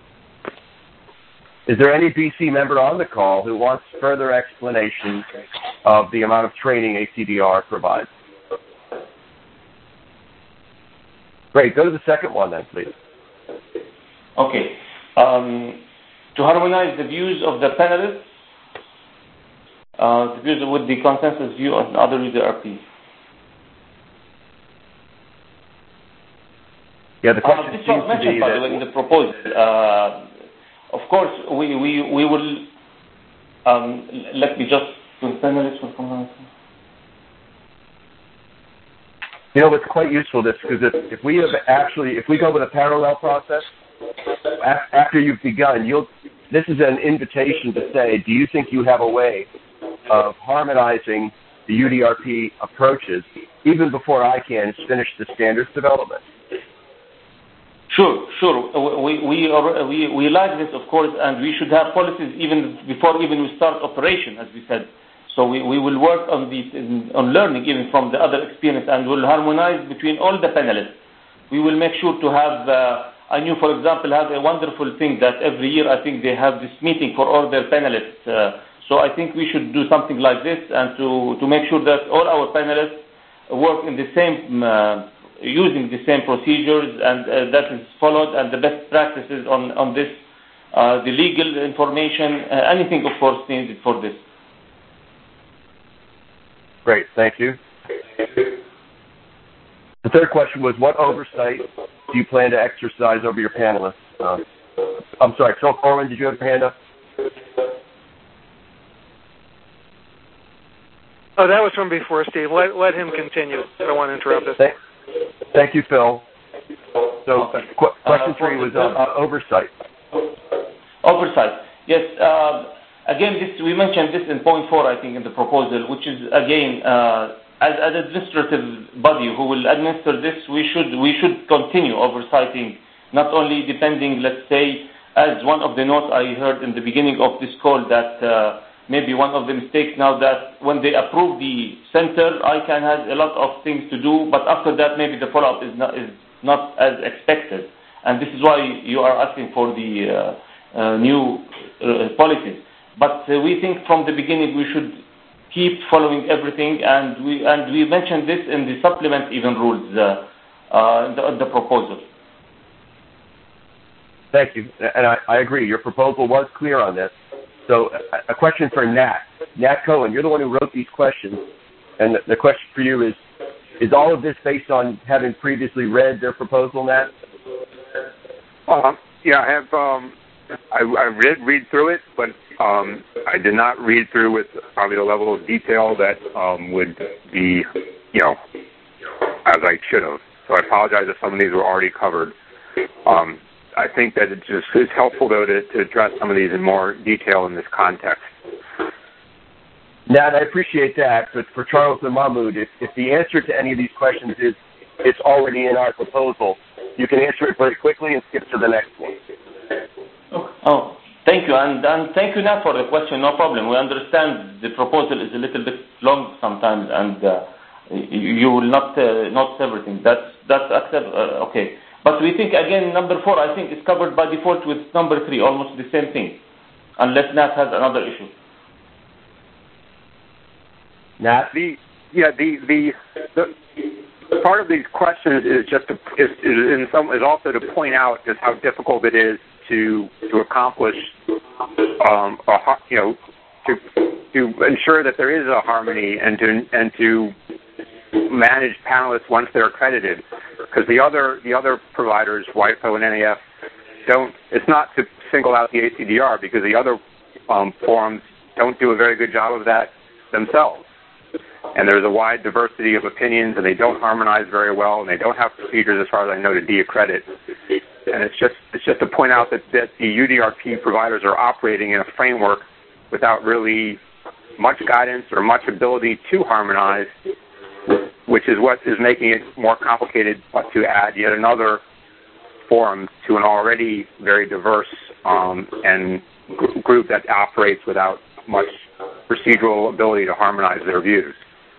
Is there any B C member on the call who wants further explanation of the amount of training A C D R provides? Great. Go to the second one then, please. Okay. Um, to harmonize the views of the panelists, Uh, the views with the consensus view on other U D R P. Yeah, the question uh, this was mentioned, by the way, in the proposal. Uh, of course, we we we will. Um, let me just. You know, it's quite useful this because if, if we have actually, if we go with a parallel process, after you've begun, you'll. This is an invitation to say, do you think you have a way of harmonizing the U D R P approaches even before I can finish the standards development? Sure, sure. We we are, we we like this, of course, and we should have policies even before even we start operation, as we said. So we, we will work on the on learning even from the other experience, and we'll harmonize between all the panelists. We will make sure to have. Uh, I knew, for example, have a wonderful thing that every year I think they have this meeting for all their panelists. Uh, So I think we should do something like this, and to, to make sure that all our panelists work in the same, uh, using the same procedures, and uh, that is followed, and the best practices on, on this, uh, the legal information, uh, anything, of course, needed for this. Great, thank you. The third question was, what oversight do you plan to exercise over your panelists? Uh, I'm sorry, Phil Corwin, did you have your hand up? Oh, that was from before, Steve. Let let him continue. I don't want to interrupt us. Thank, thank you, Phil. So, qu- question uh, three was uh, uh, oversight. Oversight. Yes. Uh, again, this we mentioned this in point four, I think, in the proposal, which is again, uh, as an administrative body who will administer this, we should we should continue oversighting, not only depending, let's say, as one of the notes I heard in the beginning of this call that. Uh, Maybe one of the mistakes now that when they approve the center, I can have a lot of things to do, but after that maybe the follow-up is not, is not as expected. And this is why you are asking for the uh, uh, new uh, policies. But uh, we think from the beginning we should keep following everything, and we and we mentioned this in the supplement even rules uh, uh, in, the, in the proposal. Thank you, and I, I agree. Your proposal was clear on this. So a question for Nat. Nat Cohen, you're the one who wrote these questions. And the, the question for you is, is all of this based on having previously read their proposal, Nat? Uh, yeah, I have. Um, I, I read read through it, but um, I did not read through with probably the level of detail that um, would be, you know, as I should have. So I apologize if some of these were already covered. Um, I think that it just is helpful, though, to, to address some of these in more detail in this context. Nat, I appreciate that, but for Charles and Mahmoud, if, if the answer to any of these questions is it's already in our proposal, you can answer it very quickly and skip to the next one. Oh, thank you, and, and thank you, Nat, for the question. No problem. We understand the proposal is a little bit long sometimes, and uh, you will not uh, notice everything. That's that's accept, uh, okay. But we think, again, number four, I think, is covered by default with number three, almost the same thing, unless Nat has another issue. Nat? The, yeah, the, the, the part of these questions is just to, is, is in some is also to point out just how difficult it is to to accomplish, um, a, you know, to to ensure that there is a harmony and to and to manage panelists once they're accredited, because the other the other providers, WIPO and N A F, don't. It's not to single out the A C D R, because the other um, forums don't do a very good job of that themselves. and there's a wide diversity of opinions, and they don't harmonize very well, and they don't have procedures, as far as I know, to de-accredit. And it's just it's just to point out that, that the U D R P providers are operating in a framework without really much guidance or much ability to harmonize, which is what is making it more complicated to add yet another forum to an already very diverse um, and gr- group that operates without much procedural ability to harmonize their views.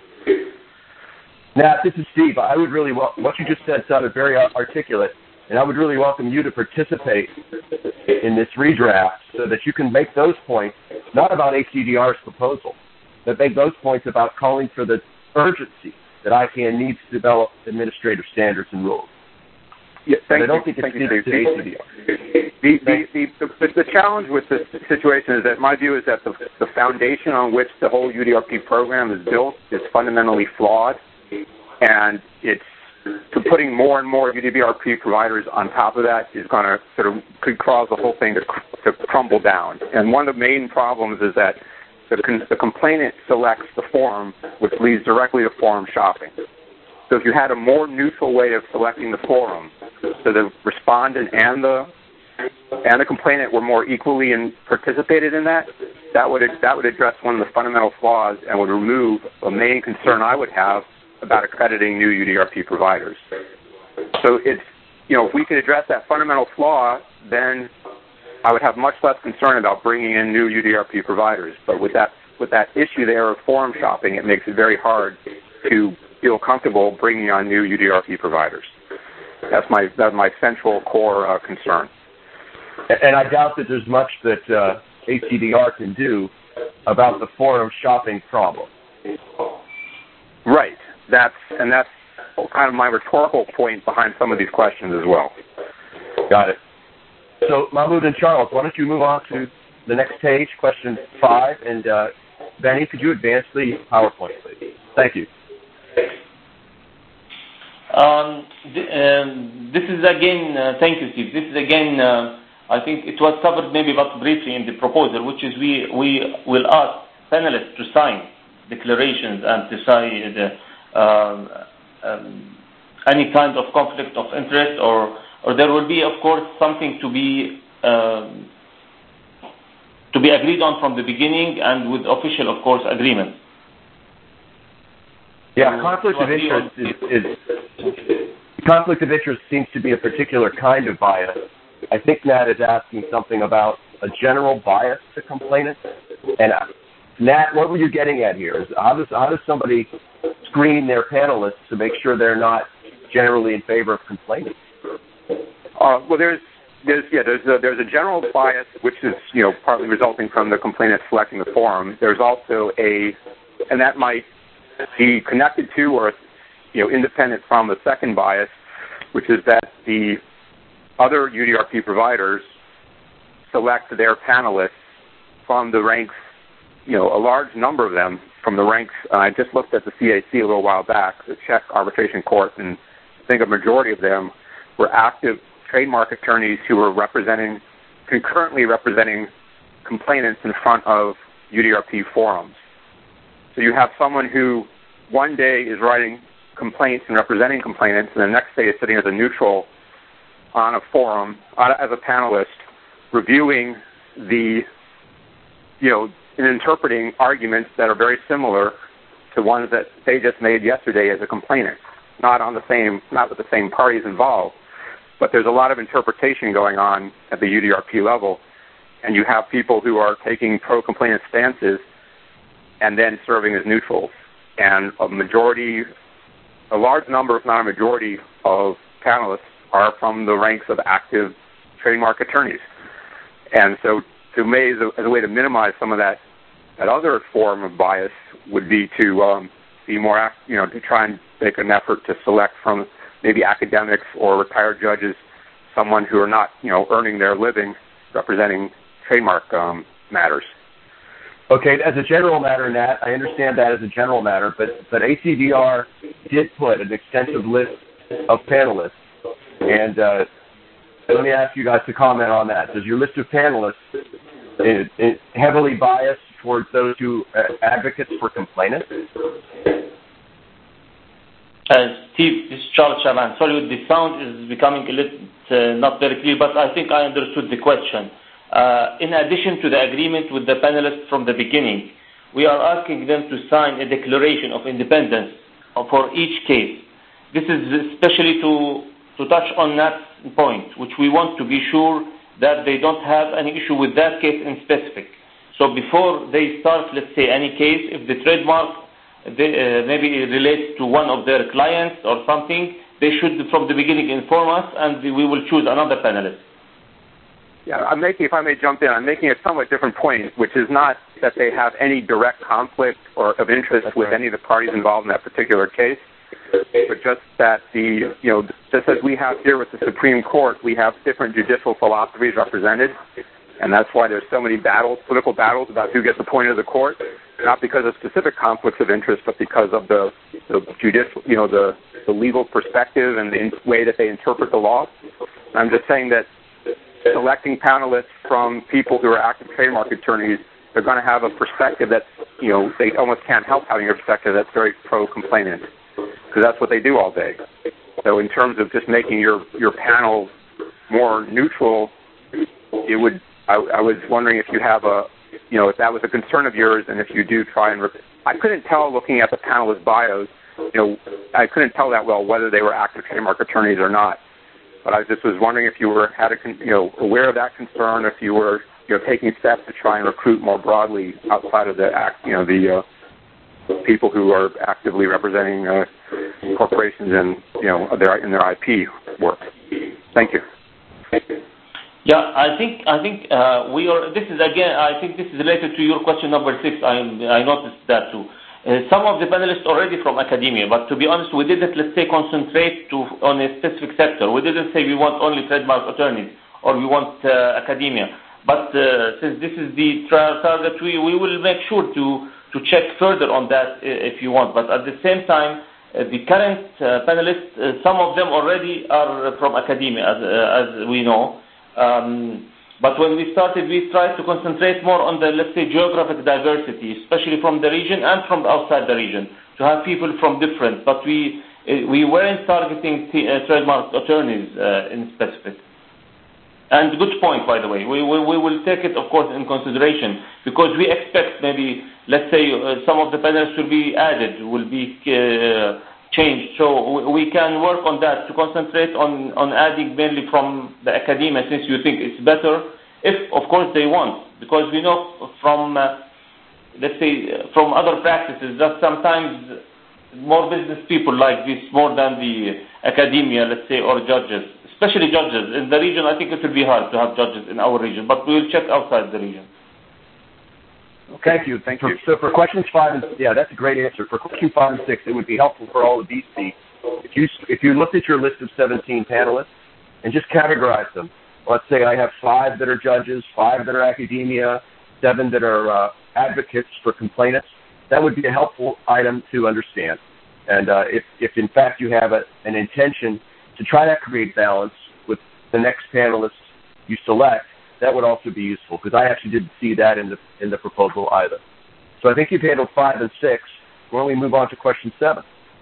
Nat, this is Steve. I would really wel- what you just said sounded very articulate, and I would really welcome you to participate in this redraft so that you can make those points, not about A C D R's proposal, but make those points about calling for the urgency that I C A N needs to develop administrative standards and rules. Yeah, thank I don't you. think it's Thank needed to A C D R. The, the, the, the, the challenge with this situation is that my view is that the, the foundation on which the whole U D R P program is built is fundamentally flawed, and it's to putting more and more U D R P providers on top of that is going to sort of could cause the whole thing to, to crumble down. And one of the main problems is that the, con, the complainant selects the forum, which leads directly to forum shopping. So if you had a more neutral way of selecting the forum, so the respondent and the and the complainant were more equally in, participated in that, that would that would address one of the fundamental flaws and would remove a main concern I would have about accrediting new U D R P providers. So it's, you know, if we could address that fundamental flaw, then I would have much less concern about bringing in new U D R P providers. But with that with that issue there of forum shopping, it makes it very hard to feel comfortable bringing on new U D R P providers. That's my that's my central core uh, concern. And I doubt that there's much that uh, A C D R can do about the forum shopping problem. Right. That's and that's kind of my rhetorical point behind some of these questions as well. Got it. So Mahmoud and Charles, why don't you move on to the next page, question five, and uh, Benny, could you advance the PowerPoint, please? Thank you. Um, th- um, this is again, uh, thank you, Steve. This is again, uh, I think it was covered maybe but briefly in the proposal, which is we, we will ask panelists to sign declarations and to sign the, um, um, any kind of conflict of interest, or, or there will be, of course, something to be um, to be agreed on from the beginning and with official, of course, agreement. Yeah, conflict of interest is, is conflict of interest seems to be a particular kind of bias. I think Nat is asking something about a general bias to complainants. And uh, Nat, what were you getting at here? Is how does how does somebody screen their panelists to make sure they're not generally in favor of complaining? Uh, well, there's there's yeah there's a, there's a general bias which is you know partly resulting from the complainant selecting the forum. There's also a and that might be connected to or you know independent from the second bias, which is that the other U D R P providers select their panelists from the ranks, you know, a large number of them from the ranks. Uh, I just looked at the C A C a little while back, the Czech Arbitration Court, and I think a majority of them were active trademark attorneys who were representing, concurrently representing complainants in front of U D R P forums. So you have someone who one day is writing complaints and representing complainants, and the next day is sitting as a neutral on a forum uh, as a panelist, reviewing the, you know, and interpreting arguments that are very similar to ones that they just made yesterday as a complainant. Not on the same, not with the same parties involved, but there's a lot of interpretation going on at the U D R P level, and you have people who are taking pro-complainant stances and then serving as neutrals. And a majority, a large number, if not a majority, of panelists are from the ranks of active trademark attorneys. And so to me, as a, as a way to minimize some of that, that other form of bias would be to um, be more, you know, to try and make an effort to select from maybe academics or retired judges someone who are not, you know, earning their living representing trademark um, matters. Okay, as a general matter, Nat, I understand that as a general matter, but, but A C D R did put an extensive list of panelists, and uh, let me ask you guys to comment on that. Does your list of panelists is, is heavily biased towards those who are advocates for complainants? Uh, Steve, this is Charles Shaban. Sorry, the sound is becoming a little uh, not very clear, but I think I understood the question. Uh, in addition to the agreement with the panelists from the beginning, we are asking them to sign a declaration of independence for each case. This is especially to, to touch on that point, which we want to be sure that they don't have any issue with that case in specific. So before they start, let's say, any case, if the trademark they, uh, maybe relates to one of their clients or something, they should from the beginning inform us, and we will choose another panelist. Yeah, I'm making, if I may jump in, I'm making a somewhat different point, which is not that they have any direct conflict or of interest with any of the parties involved in that particular case, but just that the, you know, just as we have here with the Supreme Court, we have different judicial philosophies represented, and that's why there's so many battles, political battles about who gets appointed to the court, not because of specific conflicts of interest, but because of the, the judicial, you know, the, the legal perspective and the way that they interpret the law. I'm just saying that selecting panelists from people who are active trademark attorneys, they're going to have a perspective that's, you know, they almost can't help having a perspective that's very pro-complainant, because that's what they do all day. So in terms of just making your, your panel more neutral, it would, I, I was wondering if you have a, you know, if that was a concern of yours, and if you do try and, rep- I couldn't tell looking at the panelists' bios, you know, I couldn't tell that well whether they were active trademark attorneys or not. But I just was wondering if you were had a, you know, aware of that concern, if you were, you know, taking steps to try and recruit more broadly outside of the act, you know, the uh, people who are actively representing uh, corporations and, you know, their in their I P work. Thank you. Yeah, I think I think uh, we are. This is again. I think this is related to your question number six. I I noticed that too. Uh, some of the panelists already from academia, but to be honest, we didn't, let's say, concentrate to, on a specific sector. We didn't say we want only trademark attorneys or we want uh, academia. But uh, since this is the tra- target, we, we will make sure to, to check further on that if you want. But at the same time, uh, the current uh, panelists, uh, some of them already are from academia, as, uh, as we know. Um, But when we started, we tried to concentrate more on the, let's say, geographic diversity, especially from the region and from outside the region, to have people from different. But we we weren't targeting t- uh, trademark attorneys uh, in specific. And good point, by the way. We, we we will take it, of course, in consideration, because we expect maybe, let's say, uh, some of the panels will be added, will be uh, changed. So we can work on that to concentrate on, on adding mainly from the academia, since you think it's better, if, of course, they want. Because we know from, uh, let's say, from other practices that sometimes more business people like this more than the academia, let's say, or judges, especially judges. In the region, I think it will be hard to have judges in our region, but we will check outside the region. Thank you. Thank you. So for questions five and yeah, that's a great answer. For questions five and six, it would be helpful for all of B C if you if you looked at your list of seventeen panelists and just categorize them. Let's say I have five that are judges, five that are academia, seven that are uh, advocates for complainants. That would be a helpful item to understand. And uh, if if in fact you have a, an intention to try to create balance with the next panelist you select, that would also be useful, because I actually didn't see that in the in the proposal either. So I think you've handled five and six. Why don't we move on to question seven?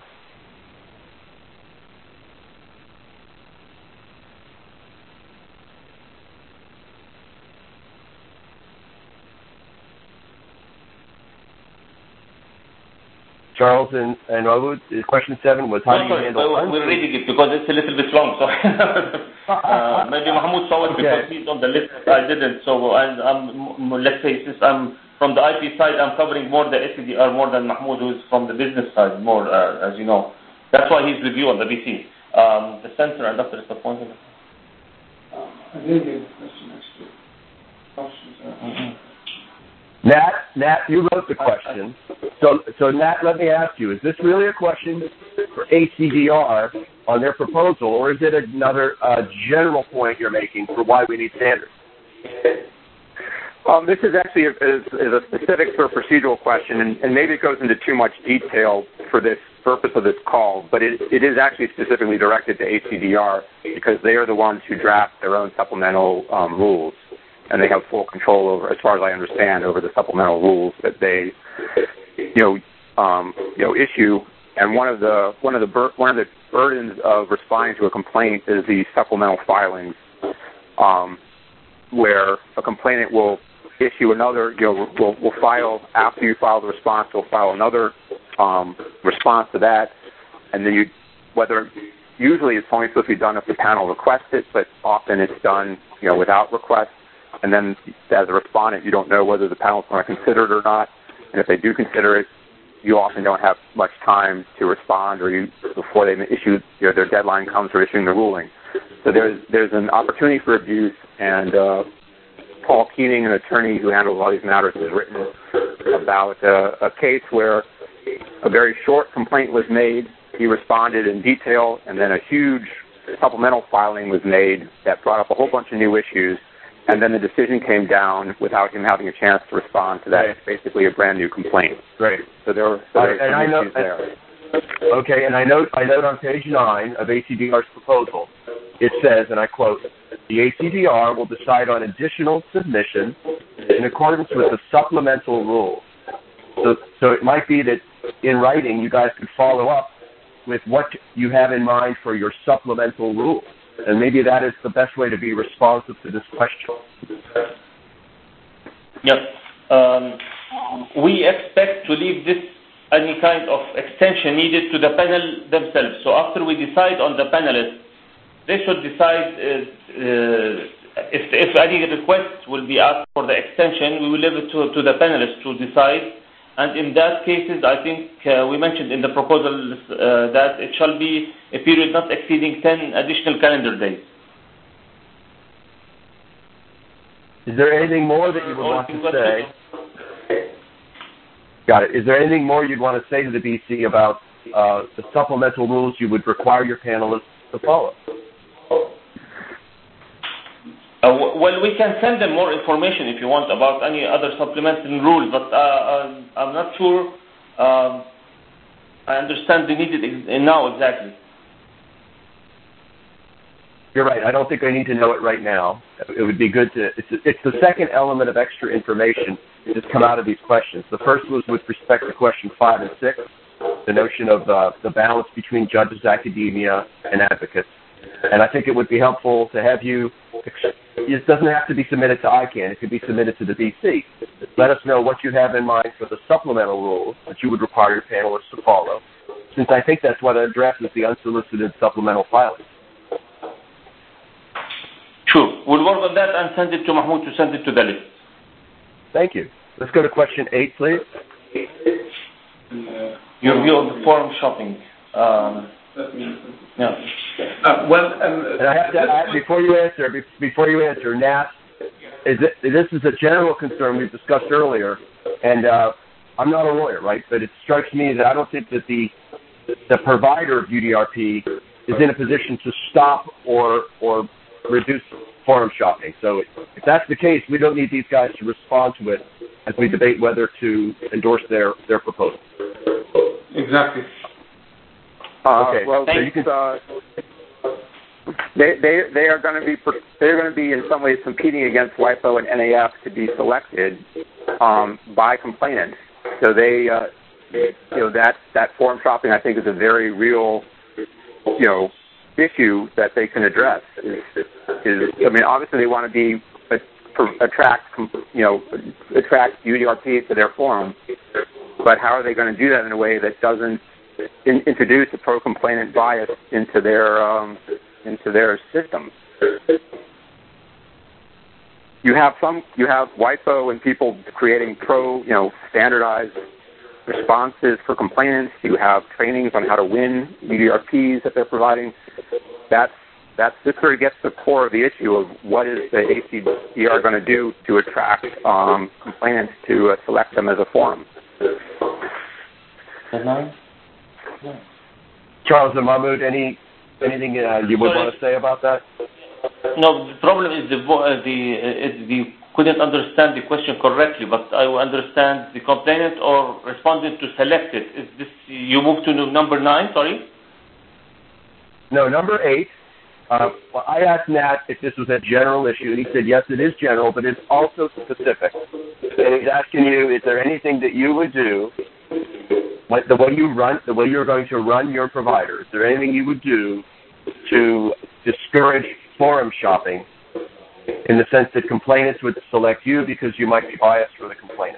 Charles and, and Mahmoud, question seven was how no, do you sorry, handle... We're, we're reading it because it's a little bit long. So uh, maybe Mahmoud saw it because he's on the list. I didn't. So and I'm, let's say, since I'm from the I P side, I'm covering more the S E D R more than Mahmoud, who's from the business side more, uh, as you know. That's why he's with you on the B C. Um, the center and after the appointment. Um, I didn't get the question actually. Questions are... Mm-hmm. Nat, Nat, you wrote the question. So, so Nat, let me ask you, is this really a question for A C D R on their proposal, or is it another uh, general point you're making for why we need standards? Um, this is actually a, is, is a specific sort of procedural question, and, and maybe it goes into too much detail for this purpose of this call, but it, it is actually specifically directed to A C D R because they are the ones who draft their own supplemental um, rules. And they have full control over, as far as I understand, over the supplemental rules that they, you know, um, you know, issue and one of the one of the bur- one of the burdens of responding to a complaint is the supplemental filings, um, where a complainant will issue another, you know, will will file after you file the response, will file another um, response to that, and then you whether usually it's only supposed to be done if the panel requests it, but often it's done, you know, without request. And then as a respondent, you don't know whether the panel is going to consider it or not. And if they do consider it, you often don't have much time to respond, or you before they issue, you know, their deadline comes for issuing the ruling. So there's there's an opportunity for abuse. And uh, Paul Keating, an attorney who handles all these matters, has written about uh, a case where a very short complaint was made. He responded in detail, and then a huge supplemental filing was made that brought up a whole bunch of new issues, and then the decision came down without him having a chance to respond to that. Right. It's basically a brand new complaint. Great. So there were, so there were and some I know, issues there. Okay, and I note, I note on page nine of A C D R's proposal, it says, and I quote, the A C D R will decide on additional submissions in accordance with the supplemental rules. So, so it might be that in writing you guys could follow up with what you have in mind for your supplemental rules. And maybe that is the best way to be responsive to this question. Yes. Um, we expect to leave this any kind of extension needed to the panel themselves. So after we decide on the panelists, they should decide uh, uh, if, if any request will be asked for the extension, we will leave it to, to the panelists to decide. And in that cases, I think uh, we mentioned in the proposal uh, that it shall be a period not exceeding ten additional calendar days. Is there anything more that you would want to say? Got it. Is there anything more you'd want to say to the B C about uh, the supplemental rules you would require your panelists to follow? Uh, w- well, we can send them more information if you want about any other supplemental rules, but uh, uh, I'm not sure um, I understand the needed ex- now exactly. You're right. I don't think I need to know it right now. It would be good to, it's, it's the second element of extra information that's come out of these questions. The first was with respect to question five and six, the notion of uh, the balance between judges, academia, and advocates. And I think it would be helpful to have you, it doesn't have to be submitted to I CANN, it could be submitted to the B C. Let us know what you have in mind for the supplemental rules that you would require your panelists to follow, since I think that's what addresses the unsolicited supplemental filing. Sure. We'll work on that and send it to Mahmoud to send it to the list. Thank you. Let's go to question eight, please. Your view on the forum shopping. Um, yeah. Uh, well, um, and I have to add, before you answer, before you answer, Nat, is it, this is a general concern we've discussed earlier, and uh, I'm not a lawyer, right? But it strikes me that I don't think that the the provider of U D R P is in a position to stop or or reduce forum shopping. So if that's the case, we don't need these guys to respond to it as we debate whether to endorse their, their proposal. Exactly. Uh, okay. Well, so you can, uh, they they they are going to be they're going to be in some ways competing against WIPO and N A F to be selected um, by complainants. So they uh, you know that that forum shopping I think is a very real you know issue that they can address. Is, is I mean obviously they want to be attract you know attract U D R P to their forum, but how are they going to do that in a way that doesn't in, introduce a pro-complainant bias into their um, into their system? You have some you have WIPO and people creating pro you know standardized responses for complainants. You have trainings on how to win U D R Ps that they're providing. That's that's this sort of gets to the core of the issue of what is the A C D R going to do to attract um, complainants to uh, select them as a forum. Charles and Mahmoud, any anything uh, you would want to say about that? No, the problem is the uh, the uh, the couldn't understand the question correctly, but I understand the complainant or respondent to select it. Is this you move to number nine? Sorry. No, number eight. Uh, well, I asked Nat if this was a general issue, and he said yes, it is general, but it's also specific. And he's asking you, is there anything that you would do what, the way you run, the way you're going to run your provider, is there anything you would do to discourage forum shopping in the sense that complainants would select you because you might be biased for the complainant?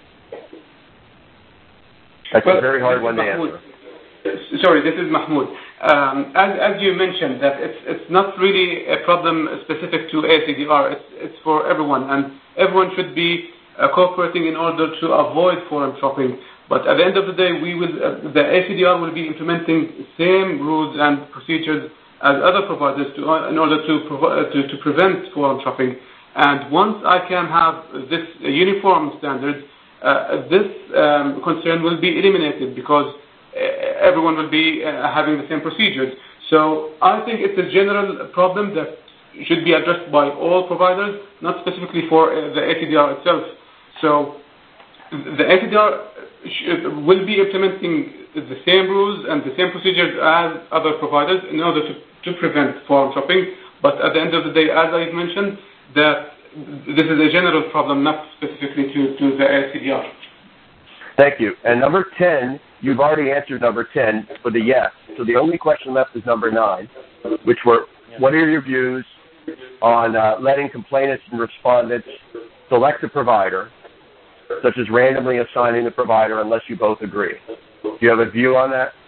That's well, a very hard one to answer. Sorry, this is Mahmoud. Um, as, as you mentioned, that it's, it's not really a problem specific to A C D R. It's, it's for everyone, and everyone should be uh, cooperating in order to avoid forum shopping. But at the end of the day, we will, uh, the A C D R will be implementing same rules and procedures as other providers to, uh, in order to, provi- uh, to, to prevent forum shopping. And once I can have this uh, uniform standard, uh, this um, concern will be eliminated because everyone will be uh, having the same procedures. So I think it's a general problem that should be addressed by all providers, not specifically for uh, the A C D R itself. So the A C D R should, will be implementing the same rules and the same procedures as other providers in order to, to prevent forum shopping. But at the end of the day, as I mentioned, that this is a general problem, not specifically to, to the A C D R. Thank you. And number ten, you've already answered number ten for the yes. So the only question left is number nine, which were, what are your views on uh, letting complainants and respondents select a provider, such as randomly assigning the provider unless you both agree? Do you have a view on that?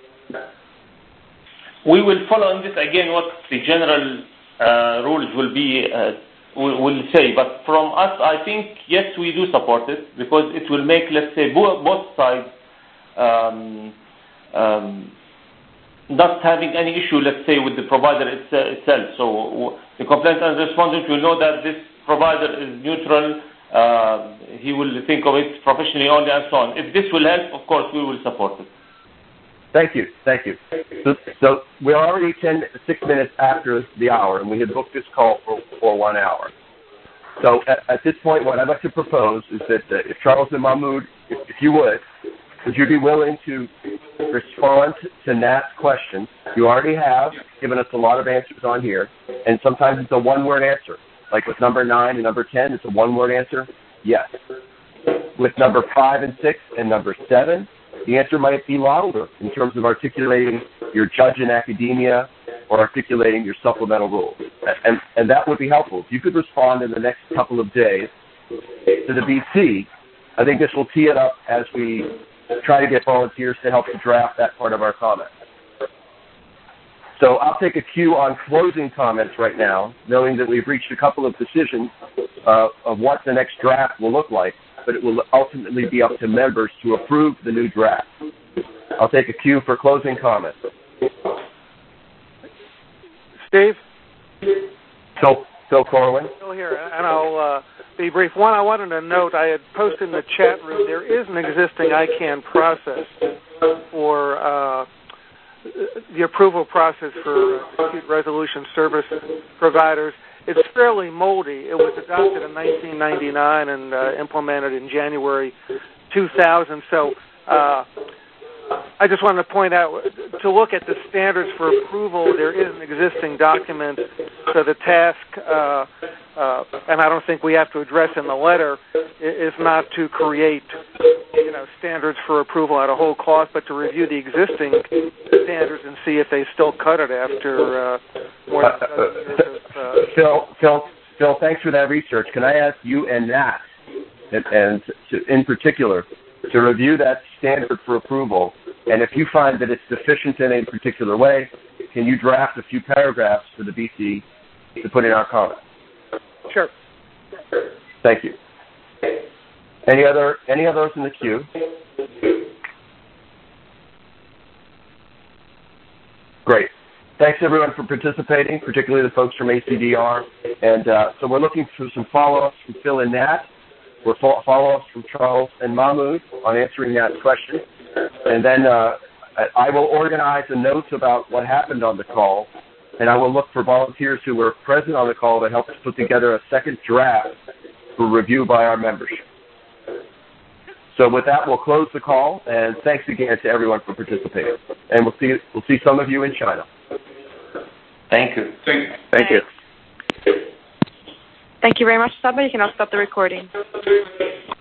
We will follow in this again what the general uh, rules will be uh, will say, but from us, I think, yes, we do support it because it will make, let's say, both, both sides um, um, not having any issue, let's say, with the provider it's, uh, itself. So the complainant and respondent will know that this provider is neutral, uh, he will think of it professionally only and so on. If this will help, of course, we will support it. Thank you. Thank you. So, so we're already ten, six minutes after the hour, and we had booked this call for, for one hour. So at, at this point, what I'd like to propose is that uh, if Charles and Mahmoud, if, if you would, would you be willing to respond to Nat's question? You already have given us a lot of answers on here, and sometimes it's a one-word answer. Like with number nine and number ten, it's a one-word answer, yes. With number five and six and number seven, the answer might be longer in terms of articulating your judge in academia or articulating your supplemental rules. And, and that would be helpful. If you could respond in the next couple of days to the B C, I think this will tee it up as we try to get volunteers to help to draft that part of our comments. So I'll take a cue on closing comments right now, knowing that we've reached a couple of decisions uh, of what the next draft will look like, but it will ultimately be up to members to approve the new draft. I'll take a cue for closing comments. Steve? Phil, Phil Corwin? Still here, and I'll uh, be brief. One, I wanted to note, I had posted in the chat room, there is an existing I CANN process for uh, the approval process for dispute resolution service providers. It's fairly moldy. It was adopted in nineteen ninety-nine and uh, implemented in January two thousand. So uh, I just wanted to point out, to look at the standards for approval, there is an existing document. So the task, uh, uh, and I don't think we have to address in the letter, is not to create, you know, standards for approval at a whole cost, but to review the existing standards and see if they still cut it after uh, more than a dozen years of... Uh, Phil, Phil, Phil, thanks for that research. Can I ask you and Nat, and, and to, in particular, to review that standard for approval, and if you find that it's deficient in a particular way, can you draft a few paragraphs for the B C to put in our comments? Sure. Thank you. Any other any others in the queue? Great. Thanks, everyone, for participating, particularly the folks from A C D R. And uh, so we're looking for some follow-ups from Phil and Nat. We're follow-ups from Charles and Mahmoud on answering Nat's question. And then uh, I will organize the notes about what happened on the call, and I will look for volunteers who were present on the call to help us put together a second draft for review by our membership. So with that, we'll close the call, and thanks again to everyone for participating. And we'll see we'll see some of you in China. Thank you. Thank you. Thank you. Thank you very much, Saba. You can now stop the recording.